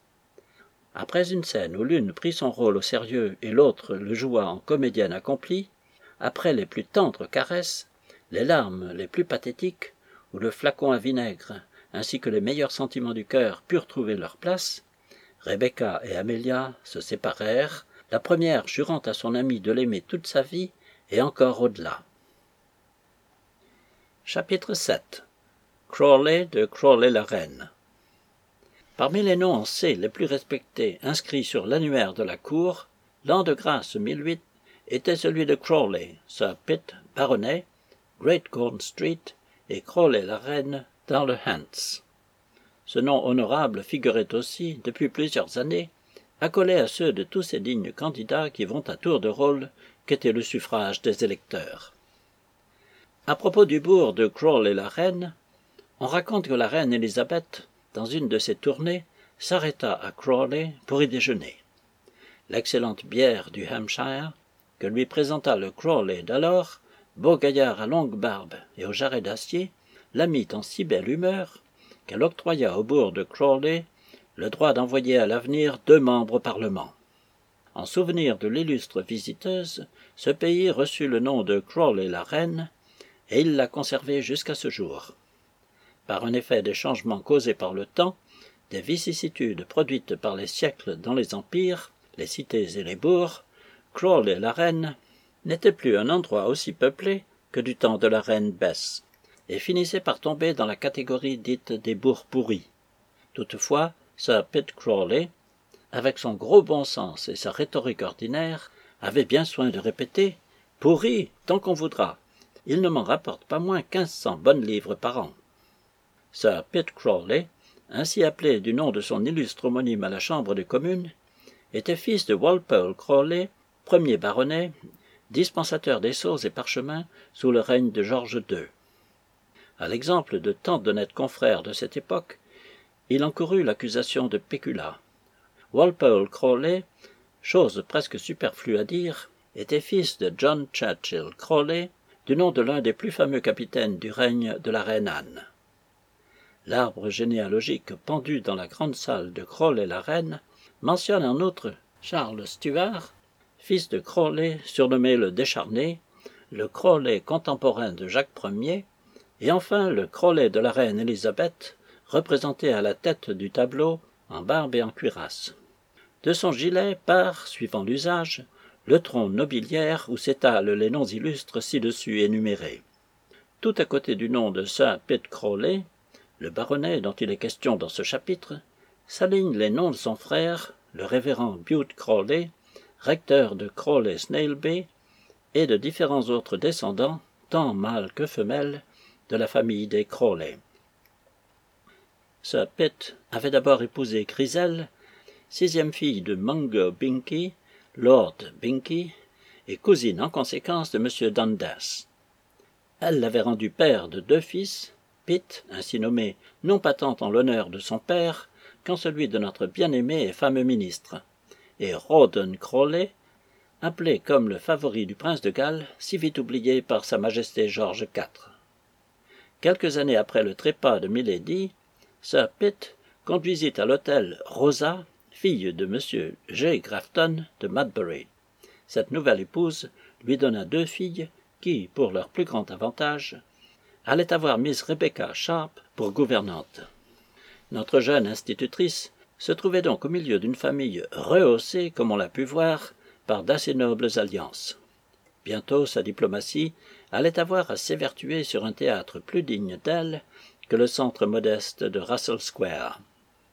Après une scène où l'une prit son rôle au sérieux et l'autre le joua en comédienne accomplie, après les plus tendres caresses, les larmes les plus pathétiques, où le flacon à vinaigre ainsi que les meilleurs sentiments du cœur purent trouver leur place, Rebecca et Amelia se séparèrent, la première jurant à son amie de l'aimer toute sa vie et encore au-delà. Chapitre 7. Crawley de Crawley-la-Reine. Parmi les noms en C les plus respectés inscrits sur l'annuaire de la cour, l'an de grâce 1008 était celui de Crawley, Sir Pitt, baronnet, Great Gaunt Street et Crawley-la-Reine dans le Hants. Ce nom honorable figurait aussi, depuis plusieurs années, accolé à ceux de tous ces dignes candidats qui vont à tour de rôle qu'était le suffrage des électeurs. À propos du bourg de Crawley-la-Reine, on raconte que la reine Élisabeth, dans une de ses tournées, s'arrêta à Crawley pour y déjeuner. L'excellente bière du Hampshire, que lui présenta le Crawley d'alors, beau gaillard à longue barbe et au jarret d'acier, la mit en si belle humeur qu'elle octroya au bourg de Crawley le droit d'envoyer à l'avenir 2 membres au Parlement. En souvenir de l'illustre visiteuse, ce pays reçut le nom de Crawley-la-Reine, et il l'a conservé jusqu'à ce jour. Par un effet des changements causés par le temps, des vicissitudes produites par les siècles dans les empires, les cités et les bourgs, Crawley-la-Reine n'était plus un endroit aussi peuplé que du temps de la reine Bess, et finissait par tomber dans la catégorie dite des bourgs pourris. Toutefois, Sir Pitt Crawley, avec son gros bon sens et sa rhétorique ordinaire, avait bien soin de répéter « Pourri, tant qu'on voudra. Il ne m'en rapporte pas moins 1500 bonnes livres par an. » Sir Pitt Crawley, ainsi appelé du nom de son illustre homonyme à la Chambre des communes, était fils de Walpole Crawley, premier baronnet, dispensateur des sceaux et parchemins sous le règne de George II. À l'exemple de tant d'honnêtes confrères de cette époque, il encourut l'accusation de péculat. Walpole Crawley, chose presque superflue à dire, était fils de John Churchill Crawley, du nom de l'un des plus fameux capitaines du règne de la reine Anne. L'arbre généalogique pendu dans la grande salle de Crawley-la-Reine mentionne en outre Charles Stuart, fils de Crawley surnommé le Décharné, le Crawley contemporain de Jacques Ier, et enfin le Crawley de la reine Élisabeth, représenté à la tête du tableau en barbe et en cuirasse. De son gilet part, suivant l'usage, le tronc nobiliaire où s'étalent les noms illustres ci-dessus énumérés. Tout à côté du nom de Sir Pitt Crawley, le baronnet dont il est question dans ce chapitre, s'alignent les noms de son frère, le révérend Bute Crawley, recteur de Crawley-Snailby, et de différents autres descendants, tant mâles que femelles, de la famille des Crawley. Sir Pitt avait d'abord épousé Grisel, sixième fille de Mungo Binkie, Lord Binkie, et cousine en conséquence de M. Dundas. Elle l'avait rendu père de 2 fils, Pitt, ainsi nommé non pas tant en l'honneur de son père qu'en celui de notre bien-aimé et fameux ministre, et Rawdon Crawley, appelé comme le favori du prince de Galles, si vite oublié par sa majesté George IV. Quelques années après le trépas de Milady, Sir Pitt conduisit à l'hôtel Rosa, fille de M. G. Grafton de Madbury. Cette nouvelle épouse lui donna 2 filles qui, pour leur plus grand avantage, allaient avoir Miss Rebecca Sharp pour gouvernante. Notre jeune institutrice se trouvait donc au milieu d'une famille rehaussée, comme on l'a pu voir, par d'assez nobles alliances. Bientôt sa diplomatie allait avoir à s'évertuer sur un théâtre plus digne d'elle que le centre modeste de Russell Square.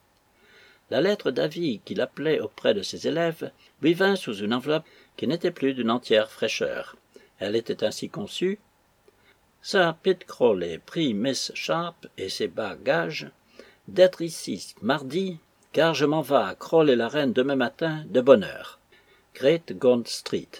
La lettre d'avis qu'il appelait auprès de ses élèves lui vint sous une enveloppe qui n'était plus d'une entière fraîcheur. Elle était ainsi conçue. Sir Pitt Crawley prie Miss Sharp et ses bagages d'être ici mardi, car je m'en vais à Crawley-la-Reine demain matin de bonne heure. Great Gaunt Street.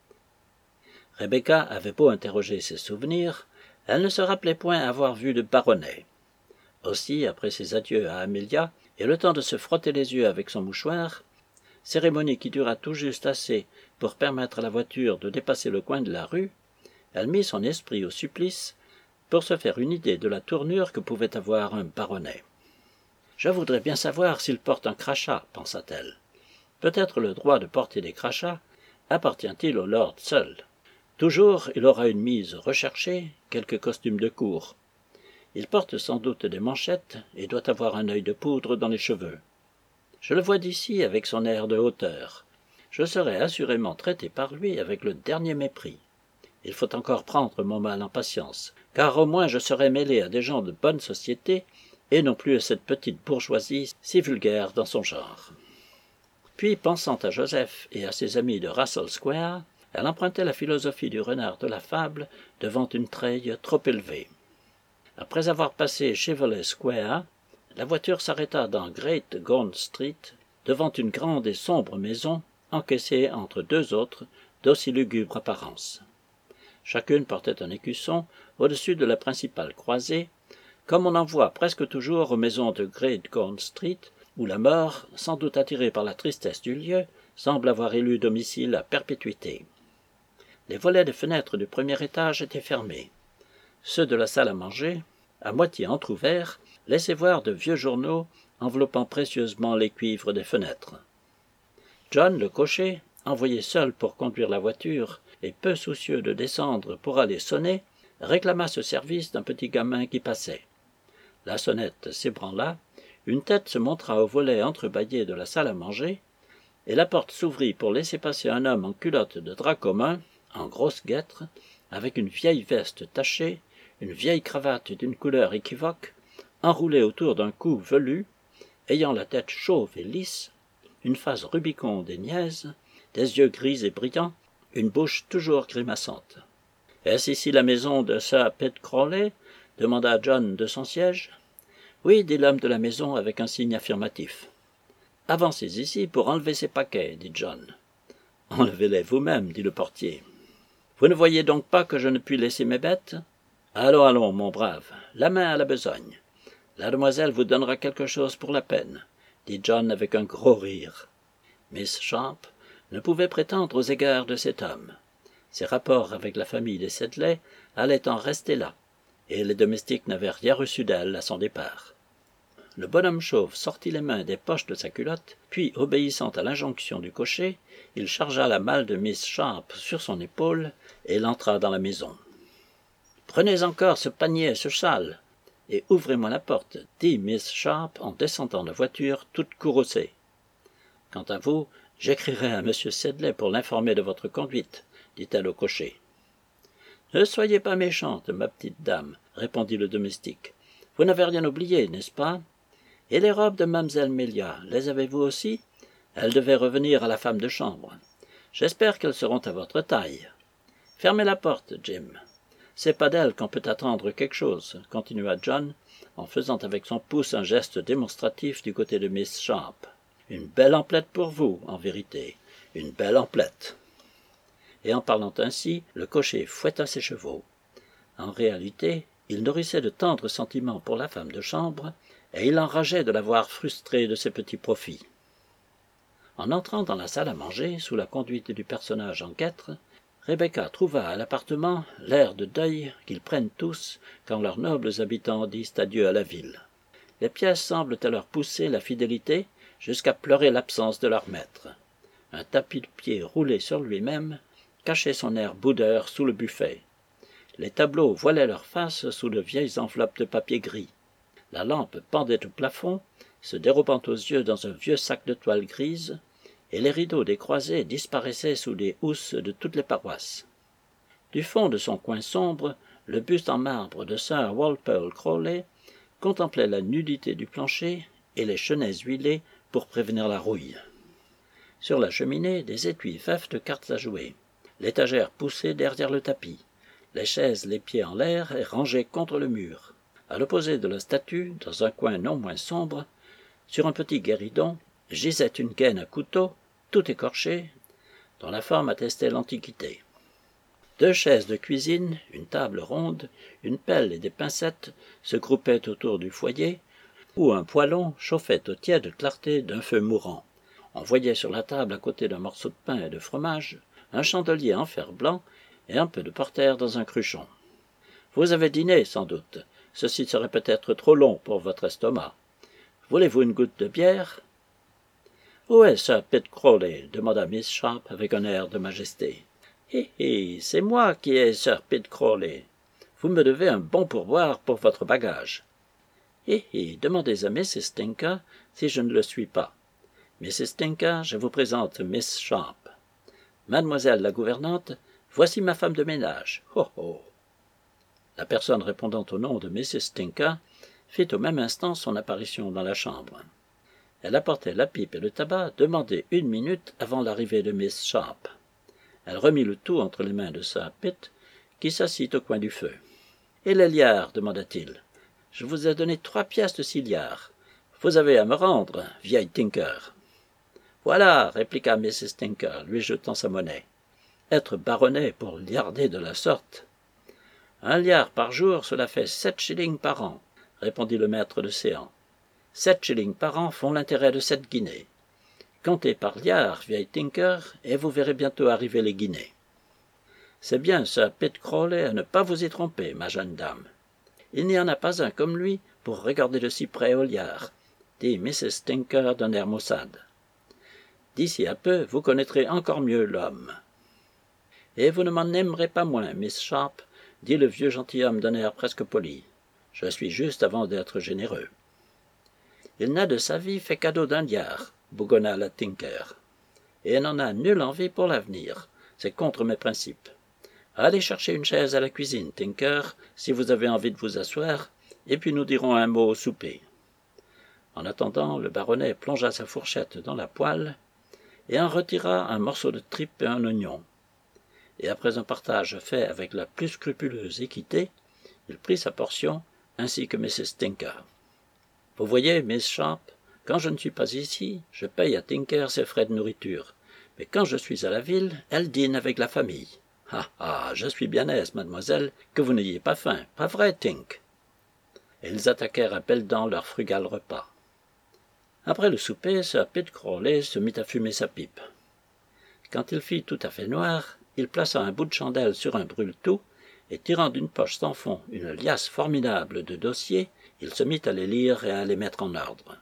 Rebecca avait beau interroger ses souvenirs, elle ne se rappelait point avoir vu de baronnet. Aussi, après ses adieux à Amelia, et le temps de se frotter les yeux avec son mouchoir, cérémonie qui dura tout juste assez pour permettre à la voiture de dépasser le coin de la rue, elle mit son esprit au supplice pour se faire une idée de la tournure que pouvait avoir un baronnet. « Je voudrais bien savoir s'il porte un crachat, pensa-t-elle. Peut-être le droit de porter des crachats appartient-il au lord seul. Toujours il aura une mise recherchée, quelque costume de cour. Il porte sans doute des manchettes et doit avoir un œil de poudre dans les cheveux. Je le vois d'ici avec son air de hauteur. Je serai assurément traité par lui avec le dernier mépris. Il faut encore prendre mon mal en patience, car au moins je serai mêlé à des gens de bonne société et non plus à cette petite bourgeoisie si vulgaire dans son genre. » Puis, pensant à Joseph et à ses amis de Russell Square, elle empruntait la philosophie du renard de la fable devant une treille trop élevée. Après avoir passé Cheveley Square, la voiture s'arrêta dans Great Gaunt Street, devant une grande et sombre maison, encaissée entre 2 autres, d'aussi lugubre apparence. Chacune portait un écusson au-dessus de la principale croisée, comme on en voit presque toujours aux maisons de Great Gaunt Street, où la mort, sans doute attirée par la tristesse du lieu, semble avoir élu domicile à perpétuité. Les volets des fenêtres du premier étage étaient fermés. Ceux de la salle à manger, à moitié entr'ouverts, laissaient voir de vieux journaux enveloppant précieusement les cuivres des fenêtres. John, le cocher, envoyé seul pour conduire la voiture et peu soucieux de descendre pour aller sonner, réclama ce service d'un petit gamin qui passait. La sonnette s'ébranla, une tête se montra au volet entrebâillé de la salle à manger, et la porte s'ouvrit pour laisser passer un homme en culotte de drap commun, en grosse guêtre, avec une vieille veste tachée, une vieille cravate d'une couleur équivoque, enroulée autour d'un cou velu, ayant la tête chauve et lisse, une face rubiconde et niaise, des yeux gris et brillants, une bouche toujours grimaçante. « Est-ce ici la maison de Sir Pitt Crawley » demanda John de son siège. « Oui, dit l'homme de la maison avec un signe affirmatif. »« Avancez ici pour enlever ces paquets, dit John. »« Enlevez-les vous-même, dit le portier. »« Vous ne voyez donc pas que je ne puis laisser mes bêtes ? Allons, allons, mon brave, la main à la besogne. La demoiselle vous donnera quelque chose pour la peine, dit John avec un gros rire. Miss Sharp ne pouvait prétendre aux égards de cet homme. Ses rapports avec la famille des Sedley allaient en rester là, et les domestiques n'avaient rien reçu d'elle à son départ. Le bonhomme chauve sortit les mains des poches de sa culotte, puis, obéissant à l'injonction du cocher, il chargea la malle de Miss Sharp sur son épaule et l'entra dans la maison. « Prenez encore ce panier et ce châle, et ouvrez-moi la porte, dit Miss Sharp en descendant de voiture toute courroucée. Quant à vous, j'écrirai à M. Sedley pour l'informer de votre conduite, dit-elle au cocher. Ne soyez pas méchante, ma petite dame, répondit le domestique. Vous n'avez rien oublié, n'est-ce pas? Et les robes de Mamselle Melia, les avez-vous aussi? Elles devaient revenir à la femme de chambre. J'espère qu'elles seront à votre taille. Fermez la porte, Jim. C'est pas d'elle qu'on peut attendre quelque chose, continua John, en faisant avec son pouce un geste démonstratif du côté de Miss Sharp. Une belle emplette pour vous, en vérité, une belle emplette. » Et en parlant ainsi, le cocher fouetta ses chevaux. En réalité, il nourrissait de tendres sentiments pour la femme de chambre, et il enrageait de la voir frustrée de ses petits profits. En entrant dans la salle à manger, sous la conduite du personnage en guêtre, Rebecca trouva à l'appartement l'air de deuil qu'ils prennent tous quand leurs nobles habitants disent adieu à la ville. Les pièces semblent alors pousser la fidélité jusqu'à pleurer l'absence de leur maître. Un tapis de pied roulé sur lui-même cachait son air boudeur sous le buffet. Les tableaux voilaient leurs faces sous de vieilles enveloppes de papier gris. La lampe pendait au plafond, se dérobant aux yeux dans un vieux sac de toile grise, et les rideaux des croisées disparaissaient sous les housses de toutes les paroisses. Du fond de son coin sombre, le buste en marbre de Sir Walpole Crawley contemplait la nudité du plancher et les chenets huilés pour prévenir la rouille. Sur la cheminée, des étuis faves de cartes à jouer, l'étagère poussée derrière le tapis, les chaises les pieds en l'air et rangées contre le mur. À l'opposé de la statue, dans un coin non moins sombre, sur un petit guéridon, gisait une gaine à couteau, tout écorchée, dont la forme attestait l'Antiquité. 2 chaises de cuisine, une table ronde, une pelle et des pincettes se groupaient autour du foyer, où un poêlon chauffait aux tièdes clartés d'un feu mourant. On voyait sur la table, à côté d'un morceau de pain et de fromage, un chandelier en fer blanc et un peu de porter dans un cruchon. « Vous avez dîné, sans doute. Ceci serait peut-être trop long pour votre estomac. Voulez-vous une goutte de bière ?»« Où est Sir Pitt Crawley ?» demanda Miss Sharp avec un air de majesté. « C'est moi qui ai Sir Pitt Crawley. Vous me devez un bon pourboire pour votre bagage. »« demandez à Mrs. Stinker si je ne le suis pas. Mrs. Stinker, je vous présente Miss Sharp. Mademoiselle la gouvernante, voici ma femme de ménage. Ho, ho !» La personne répondant au nom de Mrs. Stinker fit au même instant son apparition dans la chambre. Elle apportait la pipe et le tabac demandés 1 minute avant l'arrivée de Miss Sharp. Elle remit le tout entre les mains de Sir Pitt, qui s'assit au coin du feu. « Et les liards ?» demanda-t-il. « Je vous ai donné 3 pièces de 6 liards. Vous avez à me rendre, vieille Tinker. »« Voilà !» répliqua Mrs. Tinker, lui jetant sa monnaie. « Être baronnet pour liarder de la sorte !»« 1 liard par jour, cela fait 7 shillings par an, » répondit le maître de séance. 7 shillings par an font l'intérêt de 7 guinées. Comptez par liard, vieille Tinker, et vous verrez bientôt arriver les guinées. C'est bien Sir Pitt Crawley à ne pas vous y tromper, ma jeune dame. Il n'y en a pas un comme lui pour regarder de si près au liard, dit Mrs. Tinker d'un air maussade. D'ici à peu, vous connaîtrez encore mieux l'homme. Et vous ne m'en aimerez pas moins, Miss Sharp, dit le vieux gentilhomme d'un air presque poli. Je suis juste avant d'être généreux. Il n'a de sa vie fait cadeau d'1 liard, bougonna la Tinker. Et n'en a nulle envie pour l'avenir. C'est contre mes principes. Allez chercher une chaise à la cuisine, Tinker, si vous avez envie de vous asseoir, et puis nous dirons un mot au souper. En attendant, le baronnet plongea sa fourchette dans la poêle et en retira un morceau de tripe et un oignon. Et après un partage fait avec la plus scrupuleuse équité, il prit sa portion, ainsi que Mrs. Tinker. « Vous voyez, Miss Sharp, quand je ne suis pas ici, je paye à Tinker ses frais de nourriture, mais quand je suis à la ville, elle dîne avec la famille. Je suis bien aise, mademoiselle, que vous n'ayez pas faim, pas vrai, Tink ?» Et ils attaquèrent à belles dents leur frugal repas. Après le souper, Sir Pitt Crawley se mit à fumer sa pipe. Quand il fit tout à fait noir, il plaça un bout de chandelle sur un brûle-tout, et tirant d'une poche sans fond une liasse formidable de dossiers, il se mit à les lire et à les mettre en ordre.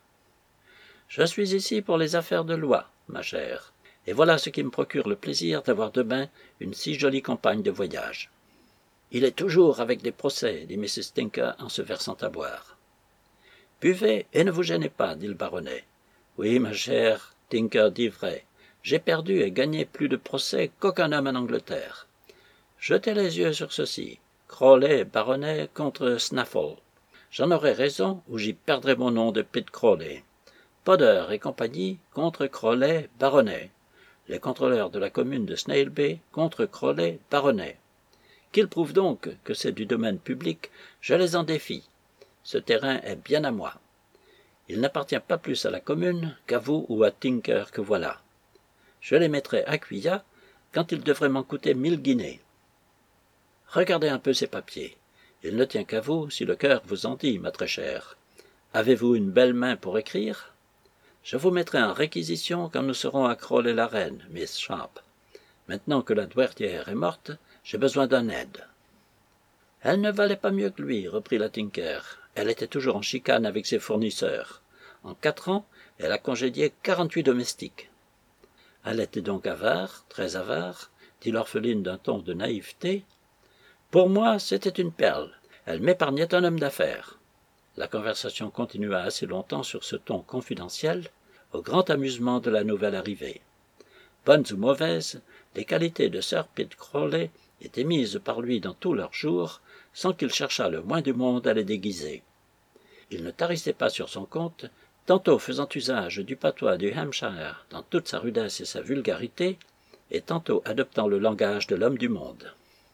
« Je suis ici pour les affaires de loi, ma chère, et voilà ce qui me procure le plaisir d'avoir demain une si jolie compagne de voyage. »« Il est toujours avec des procès, » dit Mrs. Tinker en se versant à boire. « Buvez et ne vous gênez pas, dit le baronnet. « Oui, ma chère, Tinker dit vrai. J'ai perdu et gagné plus de procès qu'aucun homme en Angleterre. Jetez les yeux sur ceci. Crawley, baronnet, contre Snaffle. J'en aurai raison ou j'y perdrai mon nom de Pitt Crawley. Podder et compagnie contre Crawley, baronnet. Les contrôleurs de la commune de Snailbay contre Crawley, baronnet. Qu'ils prouvent donc que c'est du domaine public, je les en défie. Ce terrain est bien à moi. Il n'appartient pas plus à la commune qu'à vous ou à Tinker que voilà. Je les mettrai à Quillat quand il devrait m'en coûter 1000 guinées. Regardez un peu ces papiers. Il ne tient qu'à vous si le cœur vous en dit, ma très chère. Avez-vous une belle main pour écrire? Je vous mettrai en réquisition quand nous serons à Crawley-la-Reine, Miss Sharp. Maintenant que la douairière est morte, j'ai besoin d'un aide. Elle ne valait pas mieux que lui, reprit la Tinker. Elle était toujours en chicane avec ses fournisseurs. En 4 ans, elle a congédié 48 domestiques. Elle était donc avare, très avare, dit l'orpheline d'un ton de naïveté. Pour moi, c'était une perle. Elle m'épargnait un homme d'affaires. La conversation continua assez longtemps sur ce ton confidentiel, au grand amusement de la nouvelle arrivée. Bonnes ou mauvaises, les qualités de Sir Pitt Crawley étaient mises par lui dans tous leurs jours, sans qu'il cherchât le moins du monde à les déguiser. Il ne tarissait pas sur son compte, tantôt faisant usage du patois du Hampshire dans toute sa rudesse et sa vulgarité, et tantôt adoptant le langage de l'homme du monde.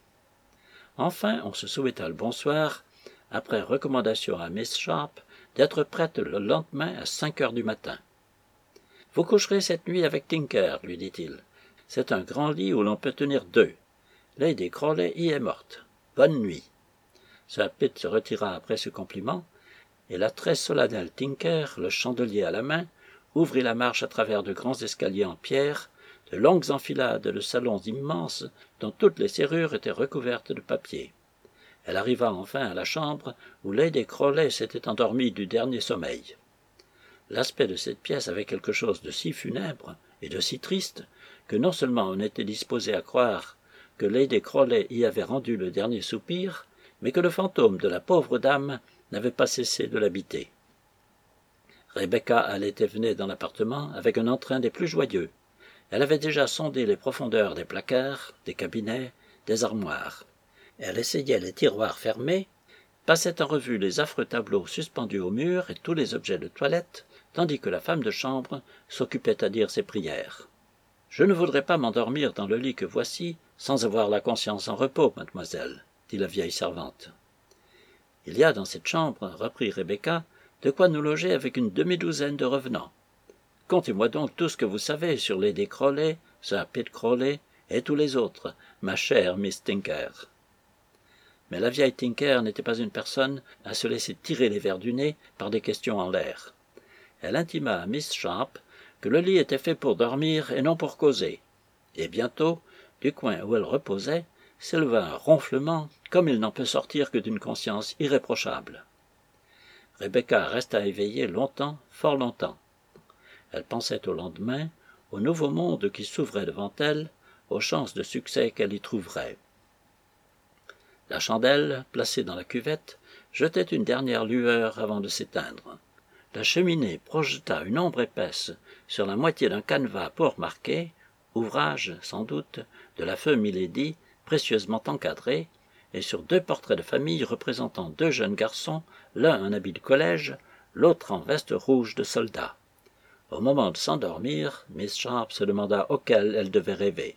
Enfin, on se souhaita le bonsoir, après recommandation à Miss Sharp d'être prête le lendemain à 5 heures du matin. « Vous coucherez cette nuit avec Tinker, lui dit-il. C'est un grand lit où l'on peut tenir 2. Lady Crawley y est morte. Bonne nuit. » Sir Pitt se retira après ce compliment, et la très solennelle Tinker, le chandelier à la main, ouvrit la marche à travers de grands escaliers en pierre, de longues enfilades de salons immenses dont toutes les serrures étaient recouvertes de papier. Elle arriva enfin à la chambre où Lady Crawley s'était endormie du dernier sommeil. L'aspect de cette pièce avait quelque chose de si funèbre et de si triste que non seulement on était disposé à croire que Lady Crawley y avait rendu le dernier soupir, mais que le fantôme de la pauvre dame n'avait pas cessé de l'habiter. Rebecca allait et venait dans l'appartement avec un entrain des plus joyeux. Elle avait déjà sondé les profondeurs des placards, des cabinets, des armoires. Elle essayait les tiroirs fermés, passait en revue les affreux tableaux suspendus au mur et tous les objets de toilette, tandis que la femme de chambre s'occupait à dire ses prières. « Je ne voudrais pas m'endormir dans le lit que voici sans avoir la conscience en repos, mademoiselle, » dit la vieille servante. « Il y a dans cette chambre, reprit Rebecca, de quoi nous loger avec une demi-douzaine de revenants. Contez-moi donc tout ce que vous savez sur Lady Crawley, Sir Pitt Crawley et tous les autres, ma chère Miss Tinker. » Mais la vieille Tinker n'était pas une personne à se laisser tirer les vers du nez par des questions en l'air. Elle intima à Miss Sharp que le lit était fait pour dormir et non pour causer, et bientôt, du coin où elle reposait, s'éleva un ronflement comme il n'en peut sortir que d'une conscience irréprochable. Rebecca resta éveillée longtemps, fort longtemps. Elle pensait au lendemain, au nouveau monde qui s'ouvrait devant elle, aux chances de succès qu'elle y trouverait. La chandelle, placée dans la cuvette, jetait une dernière lueur avant de s'éteindre. La cheminée projeta une ombre épaisse sur la moitié d'un canevas pour marquer, ouvrage, sans doute, de la feu Milady, précieusement encadré, et sur 2 portraits de famille représentant 2 jeunes garçons, l'un en habit de collège, l'autre en veste rouge de soldat. Au moment de s'endormir, Miss Sharp se demanda auquel elle devait rêver.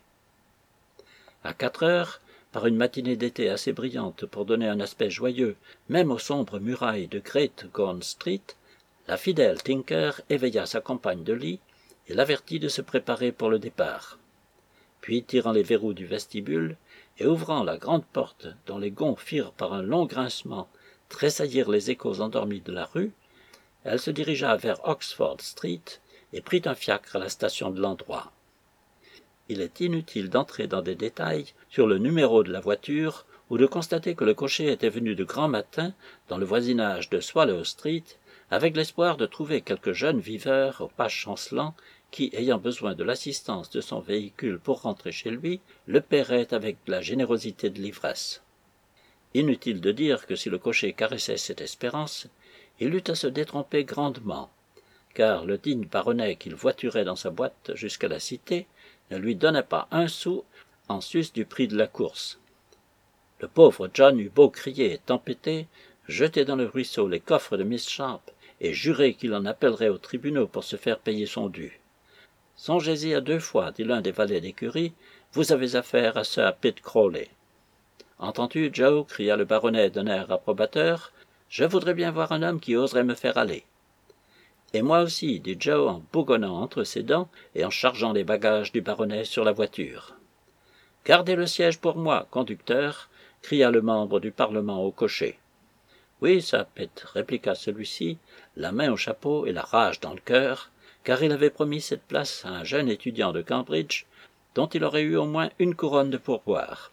À 4 heures, par une matinée d'été assez brillante pour donner un aspect joyeux, même aux sombres murailles de Great Gaunt Street, la fidèle Tinker éveilla sa compagne de lit et l'avertit de se préparer pour le départ. Puis, tirant les verrous du vestibule et ouvrant la grande porte dont les gonds firent par un long grincement tressaillir les échos endormis de la rue, elle se dirigea vers Oxford Street et prit un fiacre à la station de l'endroit. Il est inutile d'entrer dans des détails sur le numéro de la voiture ou de constater que le cocher était venu de grand matin dans le voisinage de Swallow Street avec l'espoir de trouver quelque jeune viveur au pas chancelant qui, ayant besoin de l'assistance de son véhicule pour rentrer chez lui, le paierait avec la générosité de l'ivresse. Inutile de dire que si le cocher caressait cette espérance, il eut à se détromper grandement, car le digne baronnet qu'il voiturait dans sa boîte jusqu'à la cité ne lui donna pas un sou en sus du prix de la course. Le pauvre John eut beau crier et tempêter, jeter dans le ruisseau les coffres de Miss Sharp et jurer qu'il en appellerait aux tribunaux pour se faire payer son dû. « Songez-y à 2 fois, dit l'un des valets d'écurie, vous avez affaire à Sir Pitt Crawley. »« Entends-tu, Joe » cria le baronnet d'un air approbateur, « je voudrais bien voir un homme qui oserait me faire aller. » Et moi aussi, dit Joe en bougonnant entre ses dents et en chargeant les bagages du baronnet sur la voiture. « Gardez le siège pour moi, conducteur !» cria le membre du Parlement au cocher. « Oui, ça, Pete !» répliqua celui-ci, la main au chapeau et la rage dans le cœur, car il avait promis cette place à un jeune étudiant de Cambridge, dont il aurait eu au moins une couronne de pourboire.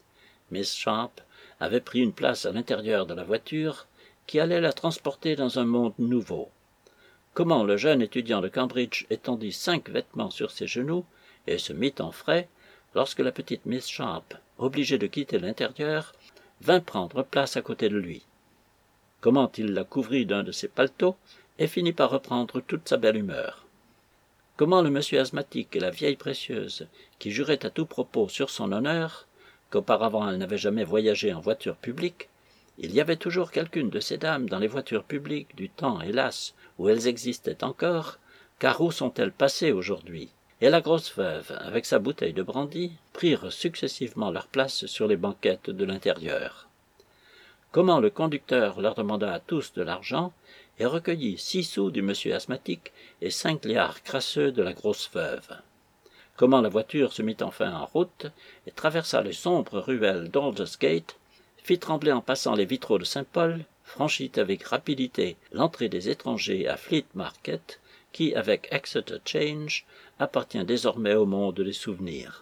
Miss Sharp avait pris une place à l'intérieur de la voiture, qui allait la transporter dans un monde nouveau. Comment le jeune étudiant de Cambridge étendit 5 vêtements sur ses genoux et se mit en frais, lorsque la petite Miss Sharp, obligée de quitter l'intérieur, vint prendre place à côté de lui. Comment il la couvrit d'un de ses paletots et finit par reprendre toute sa belle humeur. Comment le monsieur asthmatique et la vieille précieuse, qui jurait à tout propos sur son honneur, qu'auparavant elle n'avait jamais voyagé en voiture publique, il y avait toujours quelqu'une de ces dames dans les voitures publiques du temps, hélas, où elles existaient encore, car où sont-elles passées aujourd'hui? Et la grosse veuve, avec sa bouteille de brandy, prirent successivement leur place sur les banquettes de l'intérieur. Comment le conducteur leur demanda à tous de l'argent et recueillit 6 sous du monsieur asthmatique et 5 liards crasseux de la grosse veuve. Comment la voiture se mit enfin en route et traversa les sombres ruelles d'Aldersgate, fit trembler en passant les vitraux de Saint-Paul, franchit avec rapidité l'entrée des étrangers à Fleet Market, qui, avec Exeter Change, appartient désormais au monde des souvenirs.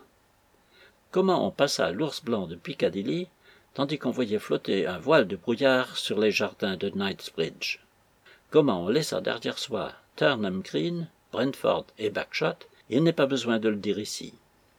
Comment on passa l'ours blanc de Piccadilly, tandis qu'on voyait flotter un voile de brouillard sur les jardins de Knightsbridge. Comment on laissa derrière soi Turnham Green, Brentford et Bagshot, il n'est pas besoin de le dire ici.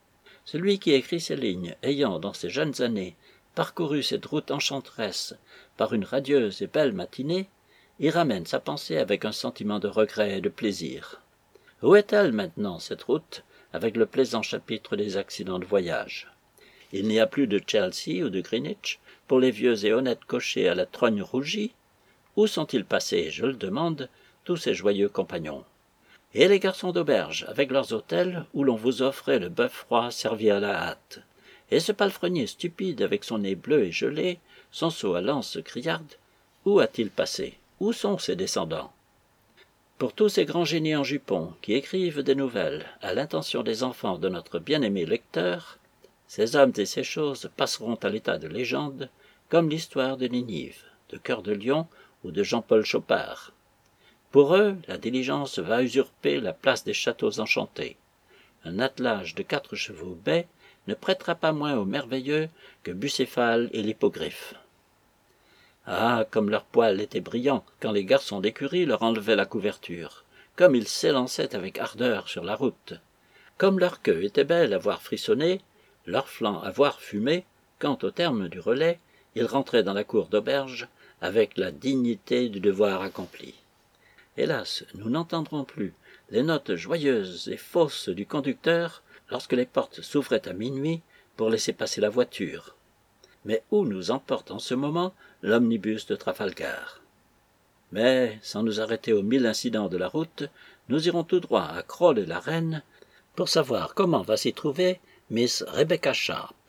Celui qui écrit ces lignes, ayant, dans ses jeunes années, parcouru cette route enchanteresse par une radieuse et belle matinée, y ramène sa pensée avec un sentiment de regret et de plaisir. Où est-elle maintenant, cette route, avec le plaisant chapitre des accidents de voyage? Il n'y a plus de Chelsea ou de Greenwich pour les vieux et honnêtes cochers à la trogne rougie. Où sont-ils passés, je le demande, tous ces joyeux compagnons? Et les garçons d'auberge, avec leurs hôtels, où l'on vous offrait le bœuf froid servi à la hâte? Et ce palefrenier stupide, avec son nez bleu et gelé, son seau à lance criarde, où a-t-il passé? Où sont ses descendants? Pour tous ces grands génies en jupon, qui écrivent des nouvelles à l'intention des enfants de notre bien-aimé lecteur, ces hommes et ces choses passeront à l'état de légende, comme l'histoire de Ninive, de Cœur de Lion ou de Jean-Paul Chopard. Pour eux, la diligence va usurper la place des châteaux enchantés. Un attelage de 4 chevaux bais ne prêtera pas moins au merveilleux que Bucéphale et l'hippogriffe. Ah, comme leur poil était brillant quand les garçons d'écurie leur enlevaient la couverture, comme ils s'élançaient avec ardeur sur la route, comme leur queue était belle à voir frissonner, leur flanc à voir fumer, quand, au terme du relais, ils rentraient dans la cour d'auberge avec la dignité du devoir accompli. Hélas, nous n'entendrons plus les notes joyeuses et fausses du conducteur lorsque les portes s'ouvraient à minuit pour laisser passer la voiture. Mais où nous emporte en ce moment l'omnibus de Trafalgar? Mais, sans nous arrêter aux 1000 incidents de la route, nous irons tout droit à Crowle et la Reine pour savoir comment va s'y trouver Miss Rebecca Sharp.